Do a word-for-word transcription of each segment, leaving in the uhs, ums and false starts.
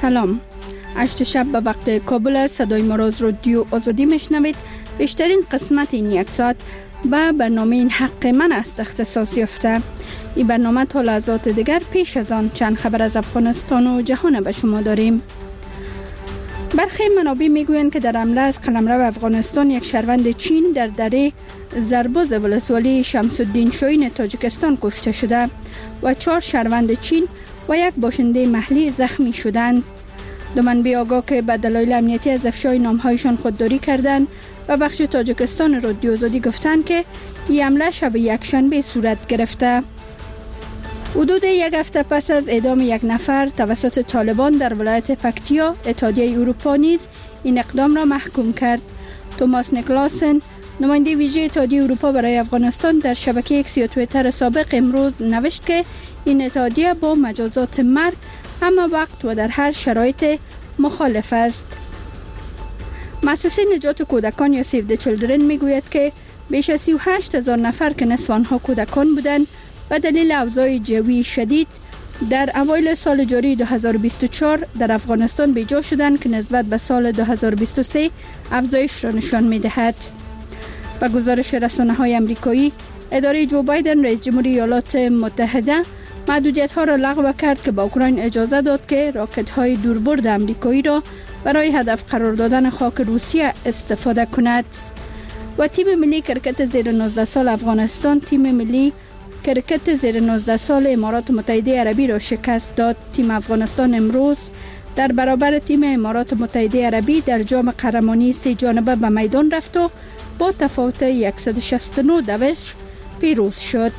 سلام. هشت شب به وقت کابل صدای ما را از رادیو آزادی میشنوید. بیشترین قسمت این یک ساعت به برنامه این حق من است اختصاص یافته. این برنامه تا لحظات دیگر پیش از آن چند خبر از افغانستان و جهان به شما داریم. برخی منابع میگویند که در حمله از قلمرو افغانستان یک شهروند چین در دره زربوز ولسوالی شمس الدین شاهین تاجیکستان کشته شده و چهار شهروند چین و یک باشنده محلی زخمی شدند. دو منبع آگاه که به دلایل امنیتی از افشای نامهایشان خودداری کردند و بخش تاجیکستان رادیو آزادی گفتند که این حمله شب یکشنبه صورت گرفته. حدود یک هفته پس از اعدام یک نفر توسط طالبان در ولایت پکتیا، اتحادیه اروپا نیز این اقدام را محکوم کرد. توماس نیکلاسن، نماینده ویژه اتحادیه اروپا برای افغانستان، در شبکه ایکس یا توییتر سابق امروز نوشت که این اتحادیه با مجازات مرگ همه وقت و در هر شرایط مخالف است. مؤسسه نجات کودکان یا سیو د چیلدرن میگوید که بیش از سی و هشت هزار نفر که نصف آنها کودکان بودند و دلیل اوضاع جوی شدید در اوایل سال جاری دو هزار و بیست و چهار در افغانستان بیجا شدند که نسبت به سال دو هزار و بیست و سه افزایش را نشان می‌دهد. با گزارش رسانه‌های آمریکایی، اداره جو بایدن رئیس جمهوری ایالات متحده محدودیت‌ها را لغو کرد که به اوکراین اجازه داد که راکت‌های دوربرد آمریکایی را برای هدف قرار دادن خاک روسیه استفاده کند. و تیم ملی کرکت زیر نوزده سال افغانستان تیم ملی کرکت زیر نوزده سال امارات متحده عربی را شکست داد. تیم افغانستان امروز در برابر تیم امارات متحده عربی در جام قهرمانی سه جانبه به میدان رفت و با تفاوت صد و شصت و نه دوش پیروز شد.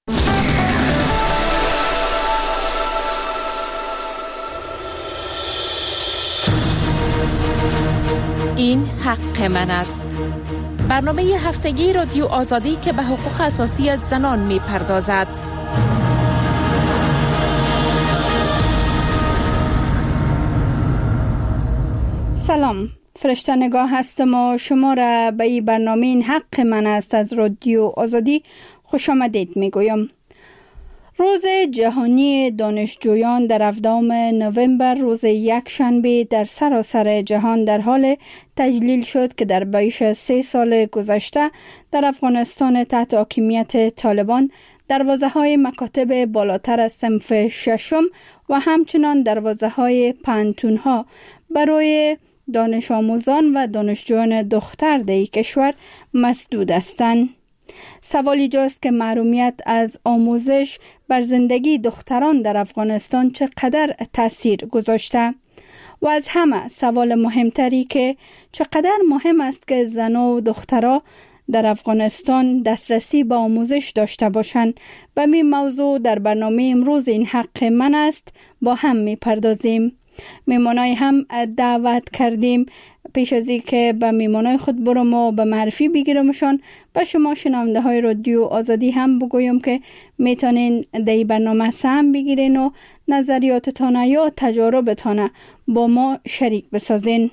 این حق من است. برنامه هفتگی رادیو آزادی که به حقوق اساسی از زنان می پردازد. سلام، فرشته نگاه هستم و شما را به این برنامه این حق من است از رادیو آزادی خوش آمدید می گویم. روز جهانی دانشجویان در هفدهم نوامبر روز یک شنبه در سراسر جهان در حال تجلیل شد که در بیش از سه سال گذشته در افغانستان تحت حاکمیت طالبان دروازه‌های مکاتب بالاتر از صنف ششم و همچنان دروازه‌های پانتون‌ها برای دانش آموزان و دانشجویان دختر در کشور مسدود هستند. سوال ایجاست که محرومیت از آموزش بر زندگی دختران در افغانستان چقدر تاثیر گذاشته و از همه سوال مهمتری که چقدر مهم است که زنان و دخترها در افغانستان دسترسی به آموزش داشته باشند. به این موضوع در برنامه امروز این حق من است با هم میپردازیم. میمانای هم دعوت کردیم. پیش از اینکه به میمانای خود برم و به معرفی بگیرمشان، به شما شنونده های رادیو آزادی هم بگویم که میتونین در این برنامه سهم بگیرین و نظریاتتان یا تجاربتان با ما شریک بسازین.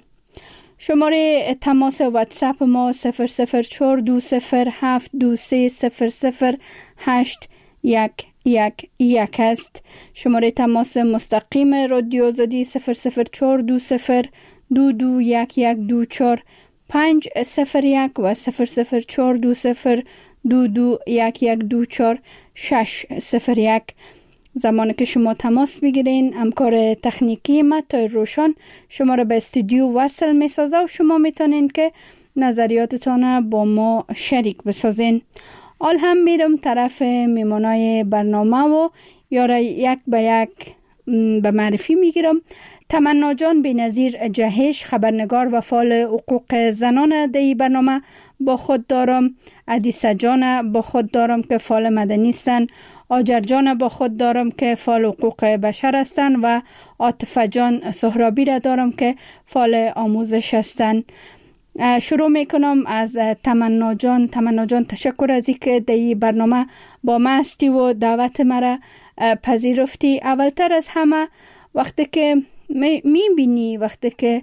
شماره تماس واتساپ ما صفر صفر چهار دو صفر هفت دو سه صفر صفر هشت یک یک یک است. شماره تماس مستقیم رادیو آزادی صفر صفر چهار دو صفر دو دو یک یک دو چهار پنج صفر یک و صفر صفر چهار دو صفر دو دو یک یک دو چهار شش صفر یک. زمانی که شما تماس بگیرین، همکار تکنیکی متای روشان شما را به استودیو وصل می سازه و شما میتونین که نظریاتتان با ما شریک بسازین. حال هم میرم طرف میمانای برنامه و یاره یک به یک به معرفی میگیرم. تمنا جان بی‌نظیر جهش، خبرنگار و فعال حقوق زنان در برنامه با خود دارم. عدیسه جان با خود دارم که فعال مدنی هستند. آجر جان با خود دارم که فعال حقوق بشر هستند و عاطفه جان سهرابی را دارم که فعال آموزش هستند. شروع میکنم از تمنا جان. تمنا جان تشکر از اینکه در این برنامه با ما هستی و دعوت مرا پذیرفتی. اولتر از همه وقتی که میبینی وقتی که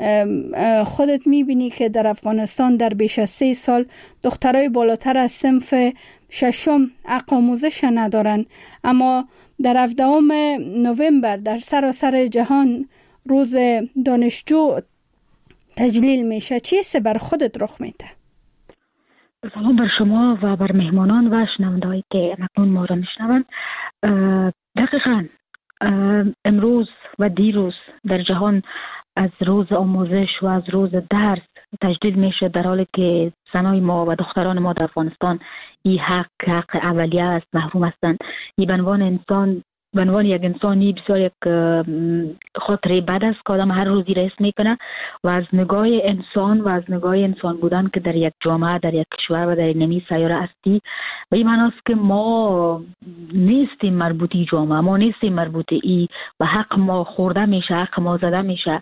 خودت میبینی که در افغانستان در بیش از سه سال دخترای بالاتر از صنف ششم حق آموزش ندارن، اما در هفدهم نوامبر در سراسر جهان روز دانشجو تجلیل میشه، چی است بر خودت رخ میده؟ سلام بر شما و بر مهمانان و شنوندهایی که مکنون ما را میشنوند. دقیقاً امروز و دیروز در جهان از روز آموزش و از روز درس تجلیل میشه، در حالی که زنای ما و دختران ما در افغانستان این حق حق اولیه است، محروم هستند. این به عنوان انسان به عنوان یک انسانی بسیار یک خاطره بد است که آدم هر روزی رئیس میکنه و از نگاه انسان و از نگاه انسان بودن که در یک جامعه، در یک کشور و در نمی سیاره هستی، و این معنی است که ما نیستیم مربوطی جامعه، ما نیستیم مربوطی ای و حق ما خورده میشه، حق ما زده میشه.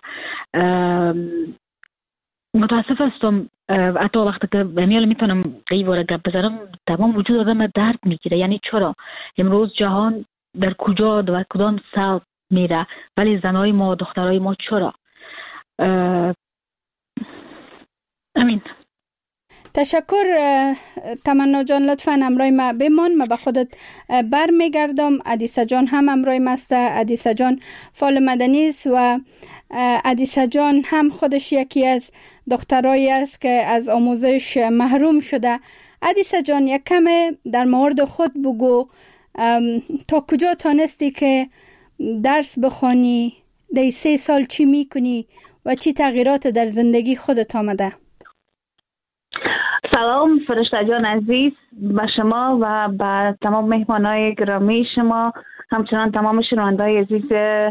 متاسف هستم حتی وقتی که بمیال میتونم قیواره گپ بزنم، تمام وجود آدم درد میگیره. یعنی چرا امروز جهان در کجا و کدام سمت میره، ولی زنای ما، دخترای ما چرا؟ امین. تشکر تمنا جان، لطفاً امروی ما بمان، ما به خودت بر میگردم. عدیسه جان هم امروی مسته. عدیسه جان فعال مدنی است و عدیسه جان هم خودش یکی از دخترایی است که از آموزش محروم شده. عدیسه جان یک کم در مورد خود بگو، تا کجا تانستی که درس بخوانی؟ در سه سال چی میکنی و چی تغییرات در زندگی خودت آمده؟ سلام فرشته جان عزیز، به شما و به تمام مهمانای گرامی شما، همچنان تمام شنونده‌های عزیز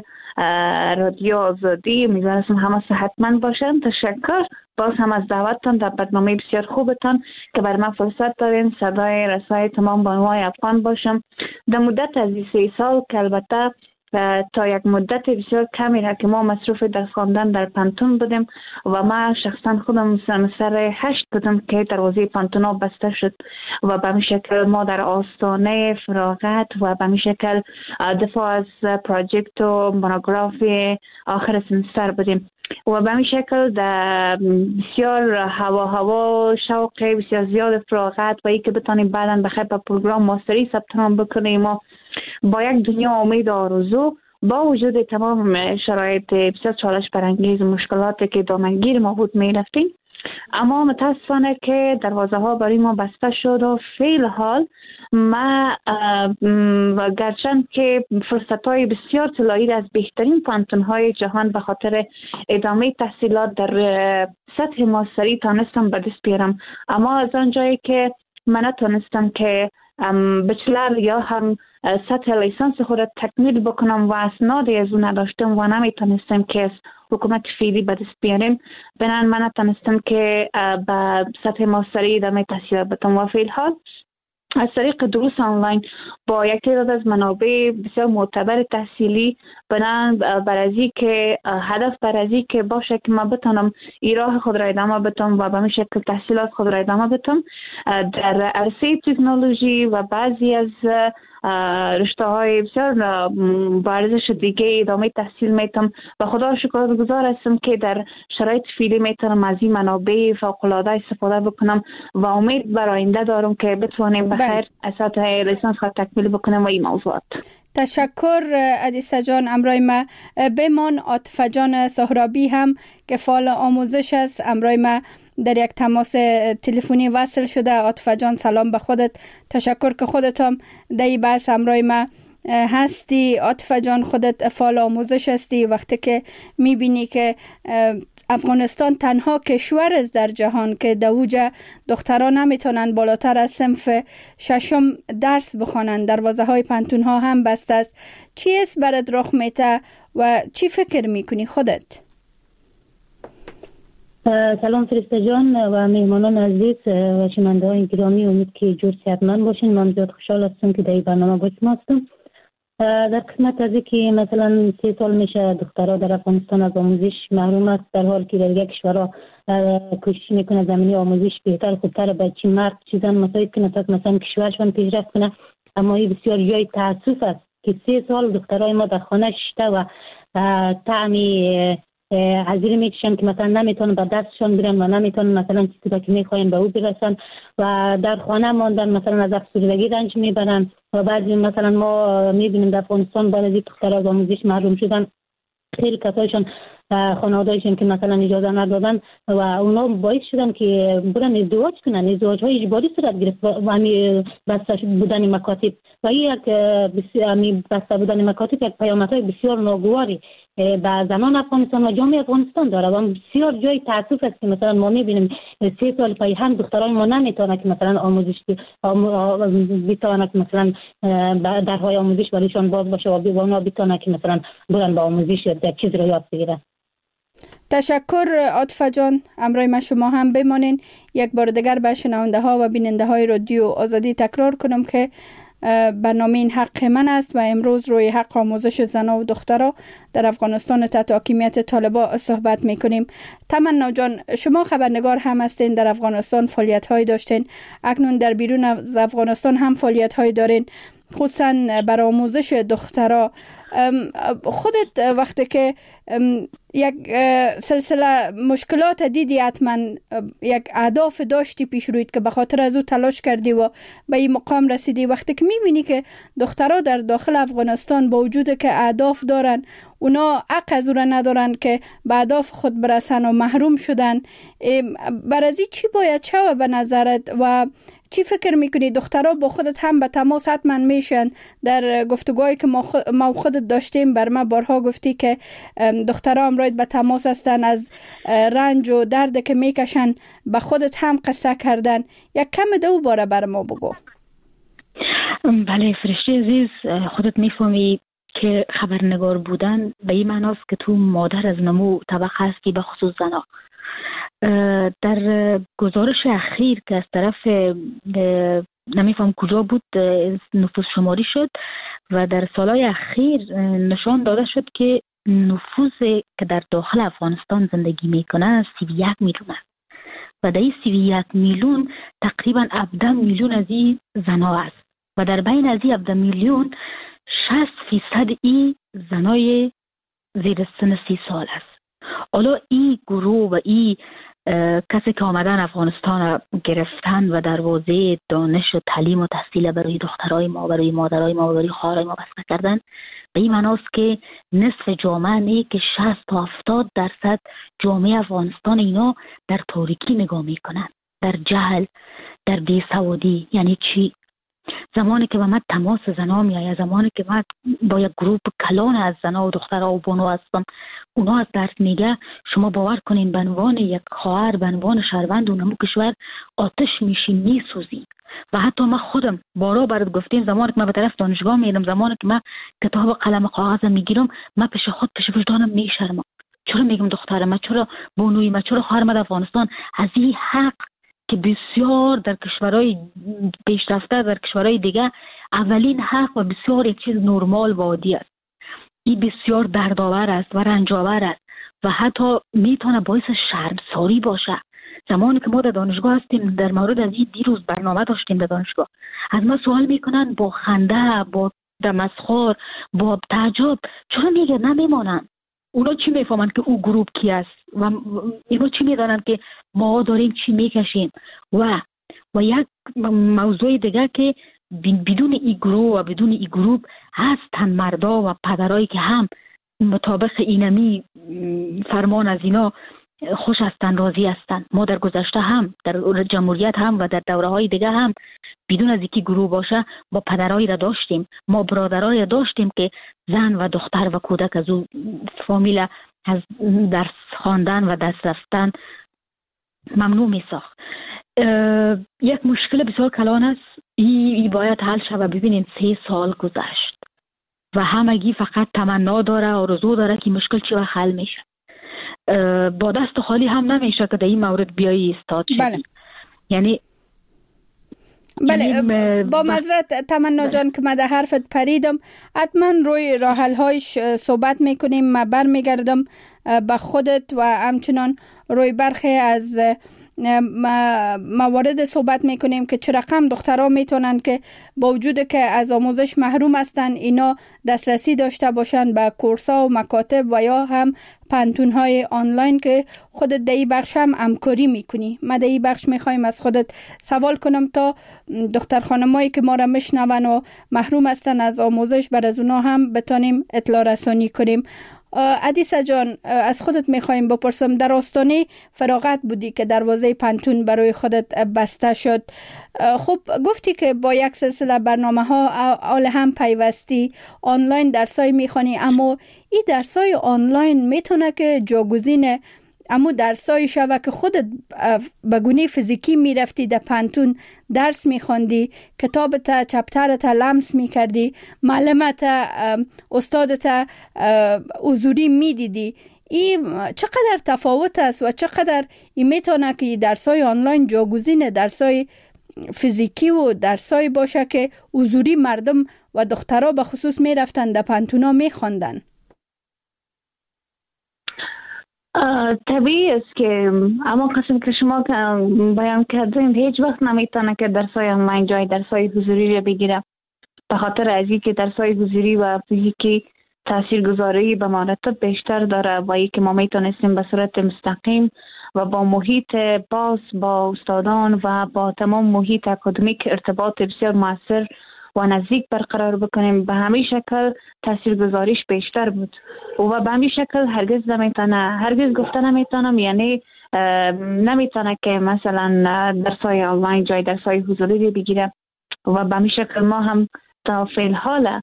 رادیو آزادی. امیدوارم همه صحتمند باشن. تشکر باز هم از دعوتتان در برنامه بسیار خوبتان که بر من فرصت دارین صدای رسای تمام بانوای افغان باشم. در مدت از سه سال که البته تا یک مدت بسیار کمی را که ما مصروف درس خواندن در پانتون بودیم و ما شخصا خودم سمستر هشت بودم که دروازه پانتون ها بسته شد و به همین شکل ما در آستانه فراغت و به همین شکل دفاع از پراجکت و مونوگرافی آخر سمستر بودیم و به همین شکل در بسیار هوا هوا شوق بسیار زیاد فراغت و ای که بتانیم بعدا بخیر به پروگرام ماستری ثبت نام بکنیم و با یک دنیا امید آرزو، با وجود تمام شرایط بسیار چالش برانگیز مشکلاتی که دامنگیر ما بود می رفتیم، اما متاسفانه که دروازه ها برای ما بسته شد و فعل حال ما گرچند که فرصت های بسیار طلایی از بهترین پانتون های جهان به خاطر ادامه تحصیلات در سطح ماستری تانستم به دست بیارم، اما از آنجایی که من نتونستم که بچلر یا هم سطح لیسانس خود تکمیل بکنم و اسنادی از اون نداشتم و نمیتونستم که از حکومت فعلی به دست بیارم، بنابراین من نتونستم که به سطح ماستری ادامه تحصیلات بدم و فعل حال از طریق دروس آنلاین با یک تعداد از منابع بسیار معتبر تحصیلی بنان برازی که هدف برازی که باشه که ما بتونم این راه خود را ادامه بدم و به همین شکل تحصیلات خود را ادامه بدم در عرصه تکنولوژی و بعضی از رشته های بسیار با ارزش دیگه ادامه تحصیل میتونم و خدا شکرگزار هستم که در شرایط فعلی میتونم از این منابع فوق العاده استفاده بکنم و امید بر آینده دارم که بتونیم بخیر سطح لیسانس خود تکمیل بکنم و این موضوعات. تشکر عدیسه جان. امروی ما بمان. عاطفه جان سهرابی هم که فعال آموزش است امروی ما در یک تماس تلفنی وصل شده. عاطفه جان سلام به خودت، تشکر که خودت هم در این بحث امروی ما هستی. عاطفه جان خودت فعال آموزش هستی، وقتی که میبینی که افغانستان تنها کشور است در جهان که در اوج دختران نمیتونن بالاتر از صنف ششم درس بخوانند، دروازه های پانتون ها هم بسته است، چی است برات رخ میته و چی فکر میکنی خودت؟ سلام فرشته جان و مهمانان عزیز و شنونده های گرامی، امید که جور صحتمند باشین. من زیاد خوشحال هستم که در این برنامه با شما هستم. در قسمت از که مثلا سه سال میشه دخترها در افغانستان از آموزش محروم است، در حالی که در یک کشورها کوشش میکنه زمینی آموزش بهتر خوبتر بچه مرد چیزان مساعد کنه تا مثلا کشورشان پیشرفت کنه، اما این بسیار جای تاسف است که سه سال دخترای ما در خانه شده و طعمی حضیری میکشن که مثلا نمیتونن به دستشان برن و نمیتونن مثلا چیزی که میخواین به او برسن و در خانه ماندن، مثلا از افسردگی رنج میبرن و بعضی مثلا ما میبینیم در افغانستان بعد از دخترها از آموزش محروم شدن خیلی کسایشان خانواده‌ایشون که مثلا اجازه ندادن و اونا باعث شدن که برن ازدواج کنن، ازدواج های اجباری صورت گرفت و همین بسته بودن مکاتب و این یک همین بسته بودن مکاتب یک پیامدهای بسیار ناگواری به زنان افغانستان و جامعه افغانستان داره و بسیار جای تاسف است که مثلا ما میبینیم سه سال پای هم دخترای ما نمیتونه که مثلا آموزش بتونه که مثلا درهای آموزش برایشان باز باشه و اونا بتونه که مثلا برن به آموزش در چیز رو یاد بگیرن. تشکر عاطفه جان، امروز ما شما هم بمانین. یک بار دیگر به شنونده ها و بیننده های رادیو آزادی تکرار کنم که برنامه این حق من است و امروز روی حق آموزش زنان و دخترها در افغانستان تحت حاکمیت طالبان صحبت میکنیم. تمنا جان، شما خبرنگار هم هستین، در افغانستان فعالیت های داشتین، اکنون در بیرون از افغانستان هم فعالیت های دارین، خصوصا برای آموزش دخترها. خودت وقتی که یک سلسله مشکلات دیدی، حتما یک اهداف داشتی پیش رویت که به خاطر از او تلاش کردی و به این مقام رسیدی. وقتی که میبینی که دخترها در داخل افغانستان با وجود که اهداف دارن، اونا حق از او را ندارن که به اهداف خود برسن و محروم شدن، برازی چی باید شود به نظرت و چی فکر میکنی؟ دخترها با خودت هم به تماس حتما میشن. در گفتگوهایی که ما, خود ما خودت داشتیم بر ما بارها گفتی که دخترها امروز به تماس هستن، از رنج و درد که میکشن به خودت هم قصه کردن. یک کم دو باره بر ما بگو. بله فرشته عزیز، خودت میفهمی که خبرنگار بودن به این معناست که تو مادر از نمو طبقه هستی، به خصوص زنها. در گزارش اخیر که از طرف نمیفهم کجا بود نفوذ شماری شد و در سالهای اخیر نشان داده شد که نفوذ که در داخل افغانستان زندگی میکنه سی و یک میلیون است و در این سی و یک میلیون تقریبا هفده میلیون از این زنها است و در بین از این هفده میلیون شصت فیصد ای زنای زیر سن سی سال است. حالا این گروه و این کسی که آمدن افغانستان گرفتن و دروازه دانش و تعلیم و تحصیل برای دخترای ما، برای مادرای ما و برای خواهرای ما بسته کردن، به این معناست که نصف جامعه نه که شصت تا هفتاد درصد جامعه افغانستان اینا در تاریکی نگاه میکنن، در جهل، در بیسوادی. یعنی چی؟ زمانی که با من تماس زنها میآید، زمانی که من با یک گروپ کلان از زنها و دخترها و بانو هستم، اونا از درس میگه، شما باور کنین به عنوان یک خواهر، به عنوان شهروند اونمو کشور آتش میشین، میسوزین. و حتی من خودم بارا برات گفتیم، زمانی که من به طرف دانشگاه میرم، زمانی که من کتاب و قلم کاغذ میگیرم، من پیش خود پیش وجدانم میشرمم. چرا میگم دخترم، چرا بانوی من، چرا خواهر من افغانستان از این حق که بسیار در کشورهای پیشرفته، در کشورهای دیگه اولین حق و بسیار یک چیز نرمال و عادی است، این بسیار دردآور است و رنجاور است و حتی میتونه باعث شرمساری باشه. زمانی که ما در دانشگاه هستیم، در مورد از این دیروز برنامه داشتیم در دانشگاه، از ما سوال میکنن با خنده، با تمسخر، با تعجب، چرا میگه نمیمانن؟ اونا چی میفهمن که او گروپ کی است و اینا چی میدانن که ما داریم چی میکشیم؟ و و یک موضوع دیگه که بدون ای گروه و بدون ای گروپ هستن مردا و پدرایی که هم مطابق اینمی فرمان از اینا خوش هستن، راضی هستن. ما در گذشته هم در جمهوریت هم و در دوره های دیگه هم بدون از اینکه گروه باشه با پدرایی را داشتیم، ما برادرایی را داشتیم که زن و دختر و کودک از اون فامیل از درس خواندن و درس رفتن ممنوع می ساخت. یک مشکل بسیار کلان است، این باید حل شود. ببینید سه سال گذشت و همگی فقط تمنا داره، آرزو داره که مشکل چی وقت حل میشه. با دست خالی هم نمیشه که در این مورد بیایی استاد شدی. بله. یعنی بله یعنی با معذرت تمنا جان که من در حرفت پریدم، حتما روی راه حل هایش صحبت میکنیم. من برمیگردم به خودت و همچنان روی برخی از موارد صحبت میکنیم که چه رقم دخترها میتونن که با وجود که از آموزش محروم هستن، اینا دسترسی داشته باشن به کورس‌ها و مکاتب و یا هم پانتون‌های آنلاین که خودت در این بخش هم همکاری میکنی. ما در این بخش میخوایم از خودت سوال کنم تا دختر خانمایی که ما را میشنون و محروم هستن از آموزش، بر از اونا هم بتانیم اطلاع رسانی کنیم. عدیسه جان، از خودت میخوایم بپرسم، در آستانه فراغت بودی که دروازه پانتون برای خودت بسته شد. خب گفتی که با یک سلسله برنامه ها آل هم پیوستی، آنلاین درسای میخوانی، اما این درسای آنلاین میتونه که جاگزین امو درسای شوه که خودت به گونه فیزیکی میرفتی در پانتون درس میخوندی، کتابت چپترت لمس میکردی، معلمت استادت حضوری میدیدی. این چقدر تفاوت است و چقدر این میتونه که درسای آنلاین جاگزین درسای فیزیکی و درسای باشه که حضوری مردم و دخترها به خصوص میرفتن در پانتونا میخوندن. طبیعی است که اما قسم که شما بیان کردین هیچ وقت نمیتونه که درسای آنلاین جای درسای حضوری رو بگیره، به خاطر از اینکه درسای حضوری و فیزیکی تاثیرگذاری به مراتب بیشتر داره و ای که ما میتونستیم به صورت مستقیم و با محیط باز با استادان و با تمام محیط اکادمیک ارتباط بسیار موثر و نزدیک برقرار بکنیم. به همین شکل تاثیرگذاریش بیشتر بود و به همین شکل هرگز نمیتونه هرگز گفته نمیتونم یعنی نمیتونه که مثلا درسای آنلاین جای درسای حضوری بگیره و به همین شکل ما هم تا فعل حال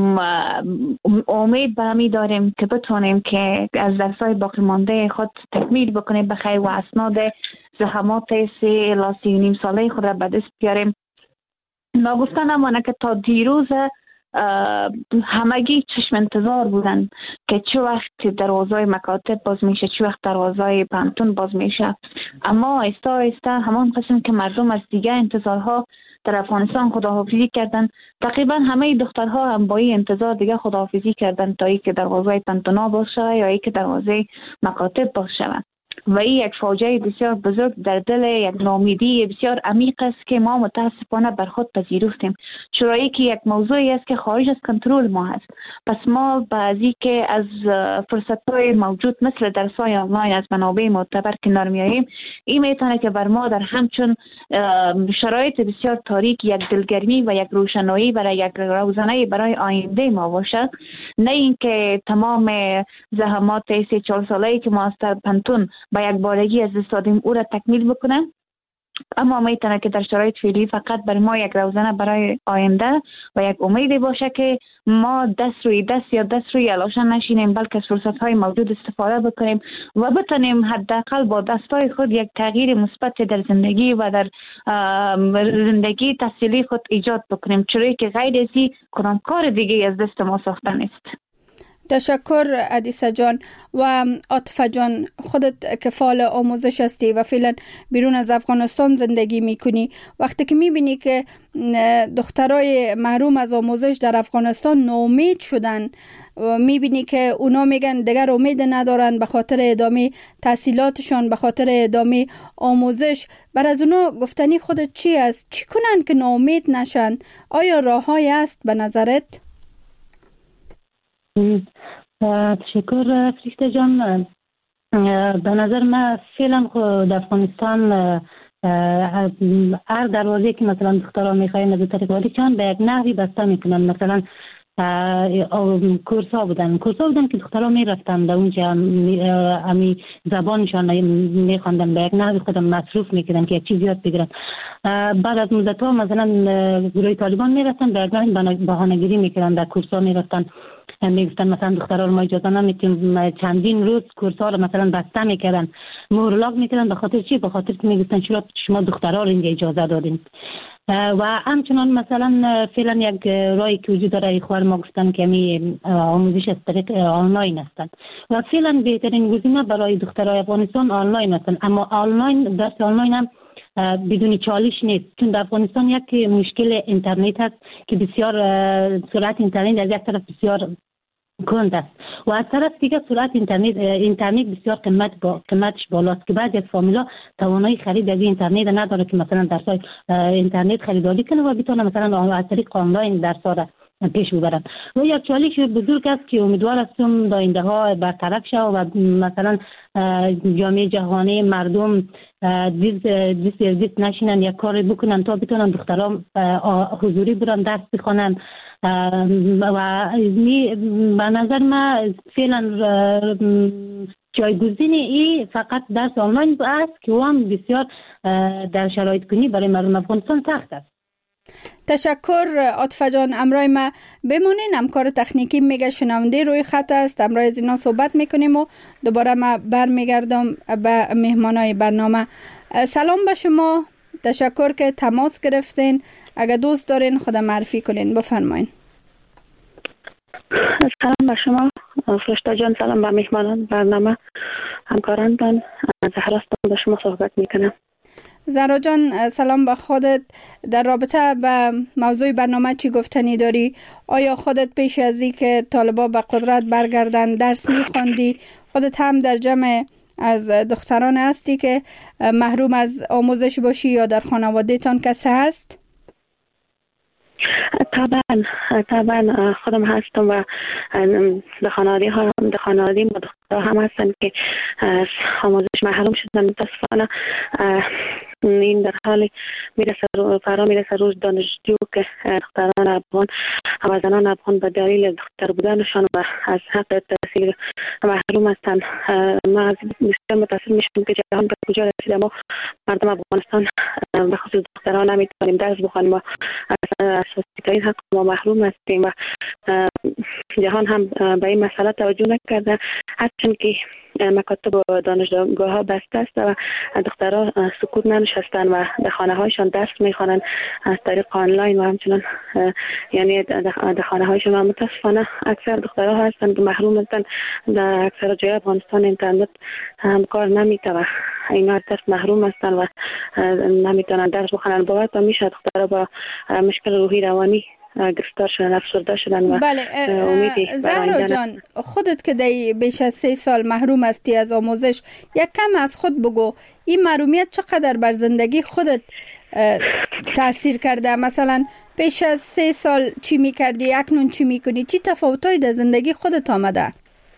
امید به همی داریم که بتونیم که از درسای باقی مانده خود تکمیل بکنیم بخیر و اسناد زحمات سه الی سی و نیم ساله خود را به دست بیاریم. ناگفتن امانه که تا دیروز همگی چشم انتظار بودن که چه وقت دروازای مکاتب باز میشه، چه وقت دروازای پانتون باز میشه، اما ایستا ایستا همان قسم که مردم از دیگه انتظارها در افغانستان خداحافظی کردن، تقریبا همه دخترها هم با این انتظار دیگه خداحافظی کردن تا ای که دروازه پانتونا باز شود یا ای که دروازه مکاتب باز شود. و این یک فاجعه بسیار بزرگ در دل یک ناامیدی بسیار عمیق است که ما متاسفانه بر خود پذیرفتیم، چرایی که یک موضوعی است که خارج از کنترل ما هست. پس ما بعضی که از فرصت‌های موجود مثل درس‌های آنلاین از منابع معتبر کنار میاییم، این میتونه که بر ما در همچون شرایط بسیار تاریک یک دلگرمی و یک روشنایی برای یک روزنه برای آینده ما باشد، نه اینکه تمام زحمات سه چهار ساله‌ای که ما از پانتون با یک بارگی از دست دادیم او را تکمیل بکنن. اما میتونه که در شرایط فعلی فقط بر ما یک روزنه برای آینده و یک امیدی باشه که ما دست روی دست یا دست روی علاشن نشینیم، بلکه از فرصت‌های موجود استفاده بکنیم و بتونیم حداقل با دستای خود یک تغییر مثبت در زندگی و در زندگی تحصیلی خود ایجاد بکنیم، چرایی که غیر از این کدام کار دیگه از دست ما ساخته نیست. تشکر عدیسه جان. و عاطفه جان، خودت کفال آموزش هستی و فعلا بیرون از افغانستان زندگی میکنی. وقتی که میبینی که دخترای محروم از آموزش در افغانستان ناامید شدن و میبینی که اونا میگن دیگر امید ندارن به خاطر ادامه تحصیلاتشان، به خاطر ادامه آموزش، بر از اونا گفتنی خودت چی است؟ چی کنن که ناامید نشن؟ آیا راه‌هایی است به نظرت؟ تشکر فرشته جان. به نظر من فعلا در افغانستان هر دروازه که مثلا دخترها میخواین از طریق والیشان به یک نحوی بسته میکنن. مثلا کورس ها بودن کورس ها بودن که دخترها میرفتن در اونجا امی زبانشان میخواندن، به یک نحوی خودم مصروف میکردن که یک چیز یاد بگیرن. بعد از مدت ها مثلا گروه طالبان میرفتن به یک نحوی بهانه‌گیری میکردن، در کورس ها میرفتن میگفتن مثلا دخترها رو ما اجازه نمیتیم، چندین روز کورس ها رو مثلا بسته میکردن، مهرلاک میکردن. به خاطر چی؟ به خاطر که میگفتن چرا شما دخترها رو اینجا اجازه دادین. و همچنان مثلا فعلا یک راهی که وجود داره، اخوان ما گفتن که می آموزش از طریق آنلاین هستند و فعلا بهترین گزینه برای دخترای افغانستان آنلاین هستند. اما آنلاین درس آنلاین هم بدون چالش نیست، چون در افغانستان یک مشکل اینترنت هست که بسیار سرعت اینترنت از یک طرف بسیار کند است و از طرف دیگه سرعت اینترنت اینترنت بسیار قیمت با قیمتش بالاست که بعضی از فامیلا توانایی خرید از اینترنت نداره که مثلا درسای اینترنت خریداری کنه و بتونه مثلا از طریق آنلاین درس‌ها را پیش ببرن. و یک چالش بزرگ است که امیدوار هستم در آینده ها برطرف شه و مثلا جامعه جهانی مردم دیز دیز دیز نشینن یک کار بکنن تا بتونن دختران حضوری برن درس بخونن و می به نظر من فعلا جایگزین ای فقط درس آنلاین است که هم بسیار در شرایط کنی برای مردم افغانستان سخت است. تشکر عاطفه جان. امرای ما بمونین، همکار تکنیکی میگه شنونده روی خط است، امرای از اینا صحبت میکنیم و دوباره ما برمیگردم به مهمانای برنامه. سلام به شما، تشکر که تماس گرفتین. اگه دوست دارین خود معرفی کنین، بفرمایین. سلام به شما فرشته جان، سلام به مهمانان برنامه، همکاران. زهرا هستم، به شما صحبت میکنم. زهرا جان سلام به خودت. در رابطه به موضوع برنامه چی گفتنی داری؟ آیا خودت پیش از این که طالبا به قدرت برگردن درس میخوندی؟ خودت هم در جمع از دختران هستی که محروم از آموزش باشی یا در خانواده تان کسی هست؟ طبعا طبعا خودم هستم و در خانواده ها در خانواده ما دخترها هم هستن که آموزش محروم شدن. متاسفانه این در حال میرسه فرا میرسه روز دانشجو که دختران افغان و زنان افغان به دلیل دختر بودنشان و از حق تحصیل محروم هستن. ما از بسیار متاسف میشیم که جهان به کجا رسیده. ما مردم افغانستان به خصوص دختران نمیتونیم درس بخوانیم و از اساسی‌ترین حق ما محروم هستیم و جهان هم به این مسئله توجه نکرده، هرچند که مکاتب و دانشگاه ها بسته است و دخترها سکوت ننشستن و در خانه هایشان درس میخوانند از طریق آنلاین و همچنان یعنی در خانه هایشان. متاسفانه اکثر دخترها هستند که محروم هستند. در اکثر جای افغانستان اینترنت هم کار نمیده و اینا از درس محروم هستند و نمیتونن درس بخوانند. باور میشه دخترها با مشکل روحی روانی گرفتار شدن، افسرده شدن و بله. زهرا جان خودت که دی بیش از سه سال محروم هستی از آموزش، یک کم از خود بگو این محرومیت چقدر بر زندگی خودت تاثیر کرده؟ مثلا بیش از سه سال چی میکردی، اکنون چی میکنی؟ چی تفاوتایی در زندگی خودت آمده؟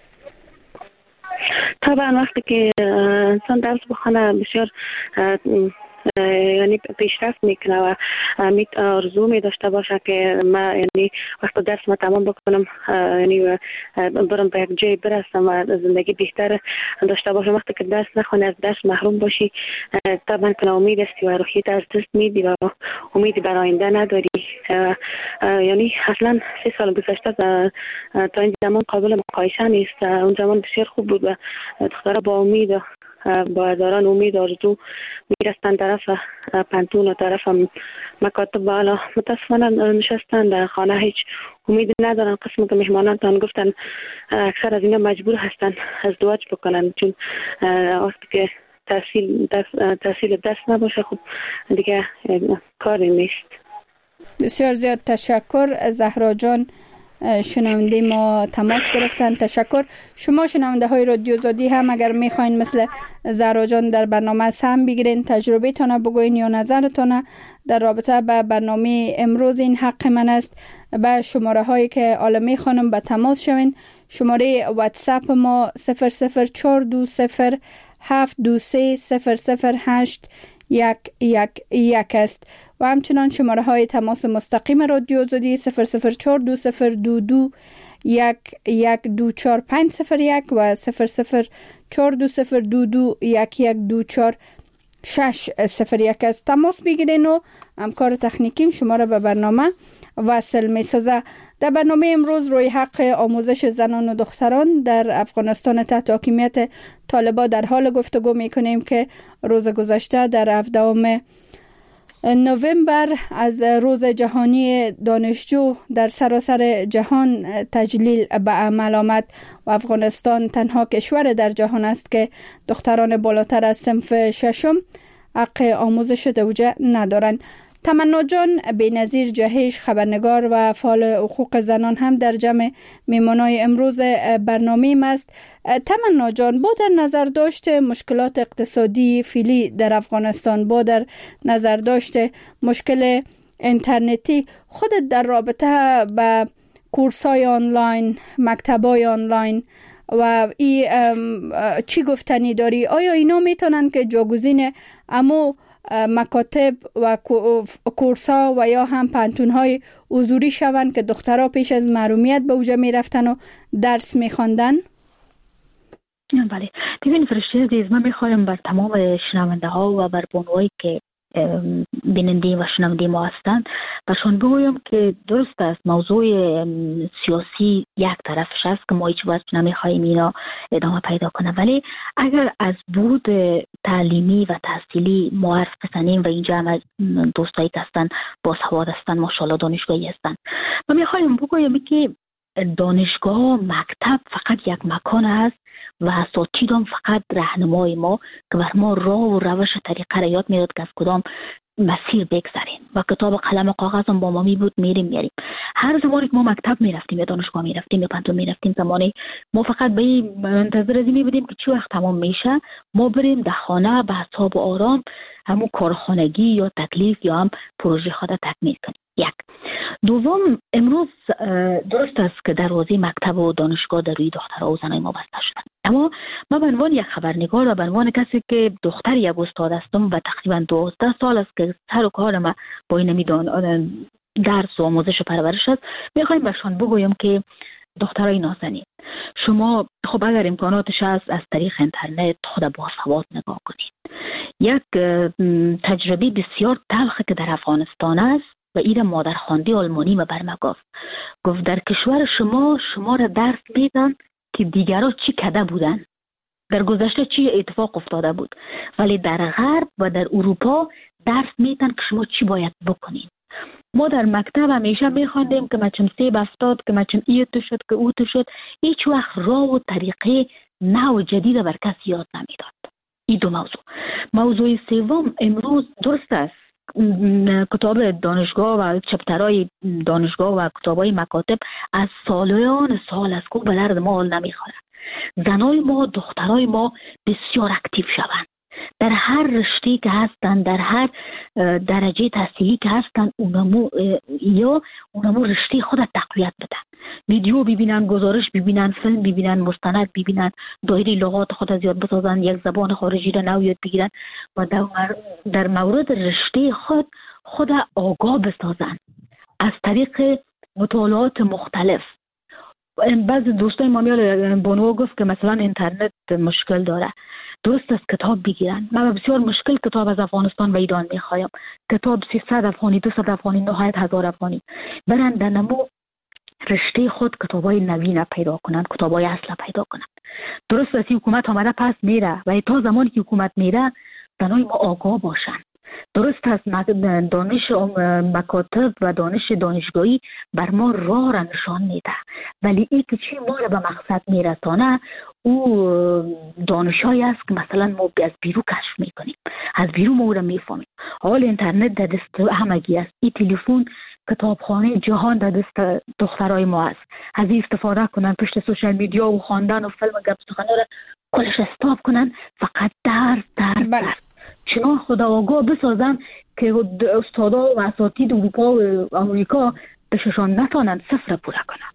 طبعا وقتی که انسان درس بخونه بسیار یعنی پیشرفت میکنه و می آرزو می داشته باشه که ما یعنی وقت درس ما تمام بکنم، یعنی برم به یک جای برسم و زندگی بهتر داشته باشم. وقتی که درس نخونی، از درس محروم باشی، طبعا که امید هستی و روحیت از دست میدی و امیدی بر آینده نداری. یعنی اصلا سه سال گذشته تا این زمان قابل مقایسه نیست. اون زمان بسیار خوب بود و دخترها با امید با هزاران امید آرزو میرستن طرف پنتون و طرف مکاتب بالا. متاسفانه نشستن در خانه، هیچ امید ندارن. قسم که مهمانان تان گفتن اکثر از اینا مجبور هستن ازدواج بکنن، چون وقتی که تحصیل تحصیل دست نباشه خب دیگه کاری نیست. بسیار زیاد تشکر زهرا جان. شنونده ما تماس گرفتن، تشکر. شما شنونده های رادیو آزادی هم اگر میخواین مثل زهرا جان در برنامه سهم بگیرین، تجربه تانه بگوین یا نظرتانه در رابطه با برنامه امروز این حق من است، به شماره هایی که عالمی خانم به تماس شوین. شماره واتساپ ما صفر صفر چهار دو صفر هفت دو سه صفر صفر هشت یک یک یک است و همچنان شماره های تماس مستقیم رادیو آزادی صفر صفر چهار دو صفر دو دو یک یک دو چهار پنج صفر یک و صفر صفر چهار دو صفر دو دو یک یک دو چهار شش صفر یک است. تماس بگیرین و همکار تکنیکیم شما را به برنامه وصل می سازه. در برنامه امروز روی حق آموزش زنان و دختران در افغانستان تحت حاکمیت طالبان در حال گفتگو می کنیم که روز گذشته در هفدهم نوامبر از روز جهانی دانشجو در سراسر جهان تجلیل به عمل آمد و افغانستان تنها کشور در جهان است که دختران بالاتر از صنف ششم حق آموزش دوجه ندارند. تمنا جان بینظیر جهش، خبرنگار و فعال حقوق زنان هم در جمع میمانای امروز برنامه است. تمنا جان، با در نظر داشته مشکلات اقتصادی فعلی در افغانستان، با در نظر داشته مشکل اینترنتی، خودت در رابطه با کورس‌های آنلاین، مکتب‌های آنلاین و ای چی گفتنی داری؟ آیا اینا میتونن که جاگزین امو مکاتب و کورسا و یا هم پانتون‌های حضوری شوند که دخترها پیش از محرومیت به اوجا می رفتن و درس می خواندن؟ بله، ببین فرشته عزیز، من میخوایم بر تمام شنونده ها و بر بانوایی که بیننده و شنونده ما هستند برشان بگویم که درست است موضوع سیاسی یک طرفش است که ما هیچ وقت نمیخوایم اینا ادامه پیدا کنه، ولی اگر از بود تعلیمی و تحصیلی ما حرف بزنیم و اینجا هم دوستایی که هستن با سواد هستن، ماشاءالله دانشگاهی هستن، ما میخوایم بگویم که دانشگاه مکتب فقط یک مکان است و اساتید هم فقط راهنمای ما که بر ما راه و روش طریقه را یاد میداد که از کدام مسیر بگذاریم و کتاب قلم و کاغذ هم با ما می بود میریم میاریم. هر زمانی که ما مکتب میرفتیم یا دانشگاه میرفتیم یا پانتون میرفتیم، زمانی ما فقط به این منتظر از این بودیم که چی وقت تمام میشه ما بریم در خانه به حساب آرام همون کارخانگی یا تکلیف یا هم پروژه خود تکمیل کنیم. یک. دوم، امروز درست است که دروازه مکتب و دانشگاه در روی دخترها و زنای ما بسته شدن، اما من به عنوان یک خبرنگار و به عنوان کسی که دختر یک استاد هستم و تقریبا دوازده سال است که سر و کار ما با این میدان درس و آموزش و پرورش است، میخوایم برشان بگویم که دخترای نازنین، شما خب اگر امکاناتش هست از طریق اینترنت خود با سواد نگاه کنید. یک تجربه بسیار تلخی که در افغانستان است و این مادرخوانده آلمانی ما برم گفت گفت در کشور شما شما را درس میدن که دیگرها چی کده بودن، در گذشته چی اتفاق افتاده بود، ولی در غرب و در اروپا درس میدن که شما چی باید بکنید. ما در مکتب همیشه میخواندیم که مچم سیب افتاد، که مچم ایت شد، که اوت شد، هیچ وقت راه و طریقه نو جدید بر کس یاد نمیداد. این دو موضوع. موضوع سوم، امروز درست است کتاب دانشگاه و چپترهای دانشگاه و کتابای مکاتب از سالان سال از کو به درد ما حال نمیخوره. زنای ما، دخترای ما بسیار اکتیو شوند در هر رشته که هستن، در هر درجه تحصیلی که هستن، اونمو یا اونمو رشته خود تقویت بدن، ویدیو ببینن، گزارش ببینن، فیلم ببینن، مستند ببینن، دایره لغات خود از یاد بسازن، یک زبان خارجی را نو یاد بگیرن و در مورد رشته خود خود آگاه بسازن از طریق مطالعات مختلف. بعضی دوستای ما میال بانو گفت که مثلا اینترنت مشکل داره. درست است، کتاب بگیرن. من بسیار مشکل کتاب از افغانستان و ایران میخوایم، کتاب سیصد افغانی، دویست افغانی، نهایت هزار افغانی، برن در نمو رشته خود کتابای نوین پیدا کنن، کتابای اصل پیدا کنن. درست است حکومت آمده پس میره و تا زمانی که حکومت میره زنای ما آگاه باشن. درست است دانش مکاتب و دانش دانشگاهی بر ما راه را نشان میده، ولی این که چی ما را به مقصد میرسانه او دانشایی است که مثلا ما از بیرون کشف میکنیم، از بیرون ما را میفهمیم. حال اینترنت در دست همگی است، این تلفن کتابخانه جهان در دست دخترای ما است. از این استفاده کنن، پشت سوشال میدیا و خواندن و فیلم و گپ سخن را کلش استاپ کنن، فقط درس درس درس. چنان خدا آگاه بسازن که استادا و اساتید اروپا و امریکا بهشان نتانند صفر پوره کنن.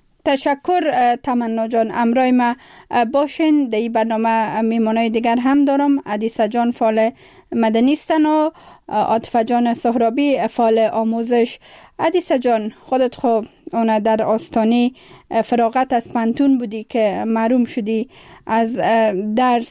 تشکر تمنا جان، امرای ما باشین. در این برنامه میمانای دیگر هم دارم. عدیسه جان فعال مدنی استن و عاطفه جان سهرابی فعال آموزش. عدیسه جان، خودت خب اون در آستانه فراغت از پانتون بودی که محروم شدی از درس.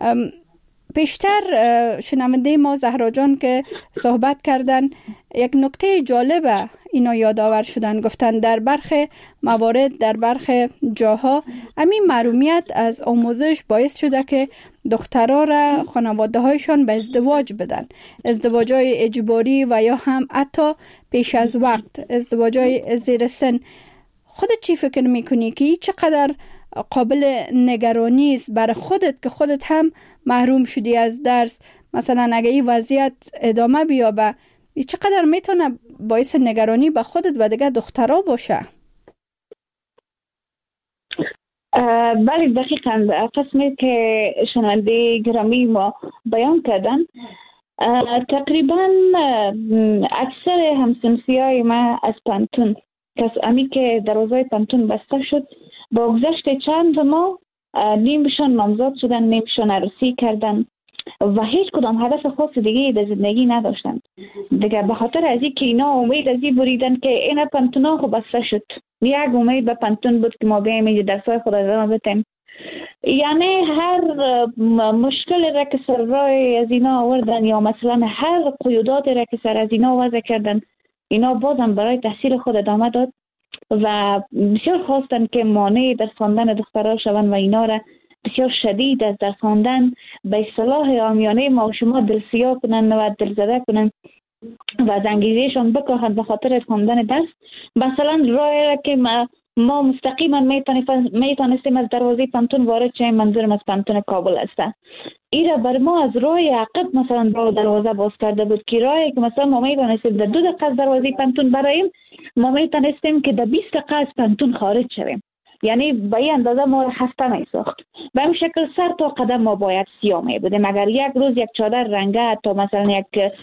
پیشتر شنونده ما زهرا جان که صحبت کردن یک نکته جالبه اینا یادآور شدن، گفتن در برخی موارد، در برخی جاها همین محرومیت از آموزش باعث شده که دخترها را خانواده هایشان به ازدواج بدن، ازدواجای اجباری و یا هم حتی پیش از وقت، ازدواجای زیر سن. خودت چی فکر میکنی که چقدر قابل نگرانی است برای خودت که خودت هم محروم شدی از درس؟ مثلا اگه این وضعیت ادامه بیابه چقدر میتونه باعث نگرانی به خودت و دیگه دخترها باشه؟ بله دقیقاً قسمی که شنونده گرامی ما بیان کردن، تقریبا اکثر همسنفیای ما از پانتون، کس امی که دروازه پانتون بسته شد، با گذشت چند ماه نیمشان نامزاد شدن، نیمشان عروسی کردن و هیچ کدام هدف خاص دیگه در زندگی نداشتن دیگه. به خاطر از اینکه اینا امید از این بریدن که این پانتونا خو بسته شد، یک امید به پانتون بود که ما بیایم اینجا درسای خود ادامه بدیم. یعنی هر مشکل را که سر راه از اینا آوردن یا مثلا هر قیودات را که سر از اینا وضع کردن، اینا بازم برای تحصیل خود ادامه داد و بسیار خواستن که مانع در خواندن دخترها شوند و اینا را بسیار شدید از در خواندن به اصطلاح عامیانه ما و شما دلسیاه کنن و دلزده کنن و از انگیزهشان بکاهند به خاطر خواندن درس. مثلا راه که ما ما مستقیما میتونستیم از دروازه پانتون وارد شیم، منظورم از پانتون کابل است. ایرا بر ما از راه عقب مثلا راه دروازه باز کرده بود که راهی که مثلا ما میتونستیم در دو دقیقه از دروازه پانتون برایم، ما میتونستیم که در بیست دقیقه از پانتون خارج شویم. یعنی به این اندازه ما هفته می ساخت. به این شکل سر تا قدم ما باید سیاه می بودیم. اگر یک روز یک چادر رنگه تا مثلا یک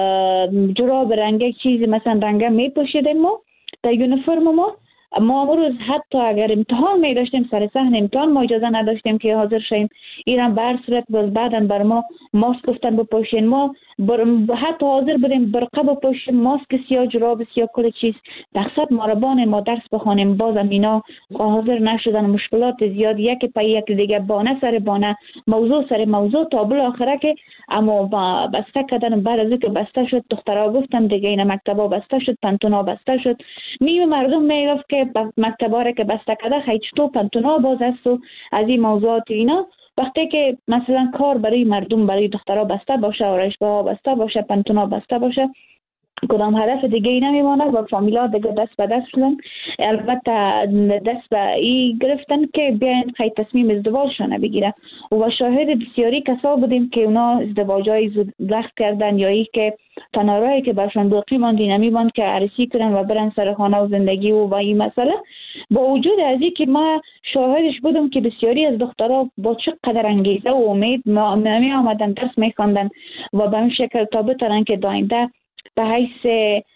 جراب رنگه چیزی مثلا رنگه می پوشیدیم ما در یونیفرم ما، ما امروز حتی اگر امتحان می داشتیم سر صحنه امتحان ما اجازه نداشتیم که حاضر شیم. ایران بر صورت باز بعداً بر ما ماسک گفتن بپوشین، ما حتی حاضر بودیم برقه بپوشیم، ماسک سیاه، جراب سیاه، کل چیز مقصد ما را بانه ما درس بخوانیم. بازم اینا حاضر نشدن، مشکلات زیاد، یک پای یک دیگه، بانه سر بانه، موضوع سر موضوع، تا بالاخره که اما بسته کردن. بعد از اینکه بسته شد دخترها گفتن دیگه اینا مکتبا بسته شد، پانتونا بسته شد، نیمه مردم میگفت که مکتبا را که بسته کرده خیلی چطور پانتونا باز است و از این موضوعات اینا. وقتی که مثلا کار برای مردم، برای دخترها بسته باشه، آرایشگاه بسته باشه، پانتونا بسته باشه، کدام هدف دیگه ای نمیمانه و فامیلا دیگه دست به دست شدن. البته دست به ای گرفتن که بیاین خیلی تصمیم ازدواجشان بگیره و شاهد بسیاری کسا بودیم که اونا ازدواجای زود لغو کردن یا ای که تنارایی که برشان باقی ماندی نمیباند که عروسی کنن و برن سر خانه و زندگی و با این مسئله. با وجود از این که ما شاهدش بودم که بسیاری از دخترها با چقدر انگیزه و امید می آمدن درس می خواندن و به این شکل تا بتونن که داینده به حیث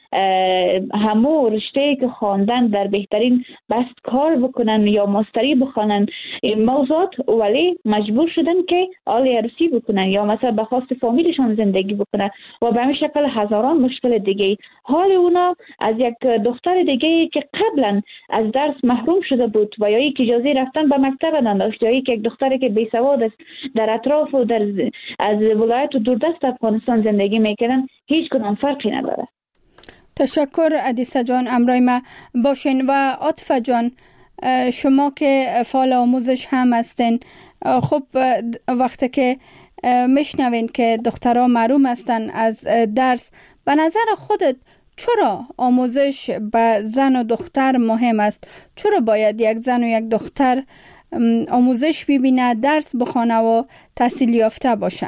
همو رشته که خواندن در بهترین بست کار بکنن یا ماستری بخوانن این موضوعات، ولی مجبور شدن که آلی عروسی بکنن یا مثلا به خواست فامیلشان زندگی بکنن و به همین شکل هزاران مشکل دیگه. حال اونا از یک دختر دیگه که قبلا از درس محروم شده بود و یا یک اجازه رفتن به مکتب نداشت، یا یک دختری که بی سواد است در اطراف و در از ولایت و دوردست افغانستان زندگی میکنن، هیچ کدام فرقی نداره. تشکر ادیسه جان، امرای ما باشین. و عاطفه جان، شما که فعال آموزش هم هستین، خب وقتی که میشنوین که دخترها محروم هستن از درس، به نظر خودت چرا آموزش به زن و دختر مهم است؟ چرا باید یک زن و یک دختر آموزش ببینه، درس بخونه و تحصیل یافته باشه؟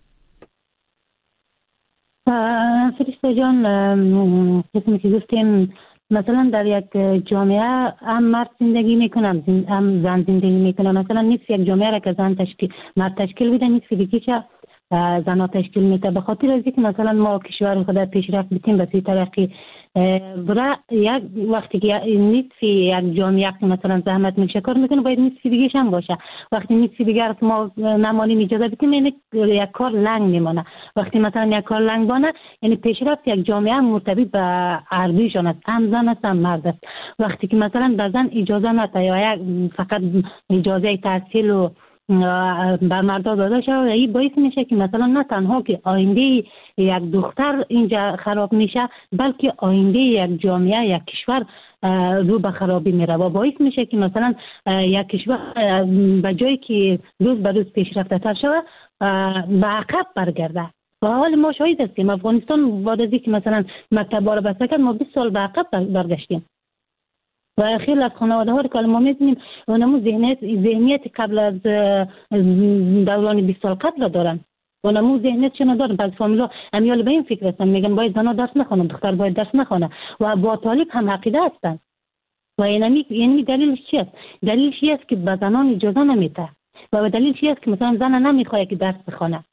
فرشته جان، قسمی که گفتیم مثلا در یک جامعه هم مرد زندگی میکنه هم زن زندگی میکنه. مثلا نصف یک جامعه را که زن تشکیل مرد تشکیل میده، نصف دیگه چه زنها تشکیل میده. به خاطر از اینکه مثلا ما کشور خود پیشرفت بتیم به ترقی برای یک وقتی که نصف یک جامعه مثلا زحمت میشه کار میکنه، باید نصف دیگه هم باشه. وقتی نصف دیگه ما نمانیم اجازه بدیم، یعنی یک کار لنگ میمونه. وقتی مثلا یک کار لنگ بانه، یعنی پیشرفت یک جامعه مرتبط به اردویشان است، هم زن است هم مرد است. وقتی که مثلا به زن اجازه نده یا یک فقط اجازه تحصیل و بر مردا داده شد، این باعث میشه که مثلا نه تنها که آینده یک دختر اینجا خراب میشه، بلکه آینده یک جامعه، یک کشور رو به خرابی میره و باعث میشه که مثلا یک کشور به جایی که روز به روز پیشرفته تر شود به عقب برگرده. و حال ما شاهد هستیم افغانستان بعد از اینکه مثلا مکتب‌ها رو بسته کرد، ما بیست سال به عقب برگشتیم و خیلی از خانواده ها که ما می‌بینیم اونمو ذهنیت ذهنیت قبل از دوران بیست سال قبل دارن، اونمو ذهنیت چه ندارن. بعض فامیلا امیال به این فکر هستن، میگن باید زنا درس نخونن، دختر باید درس نخونه و با طالب هم عقیده هستن. و اینمی یعنی دلیلش چی است؟ دلیلش این است که به زنان اجازه نمیده و دلیلش این است که مثلا زن نمیخواد که درس بخونه.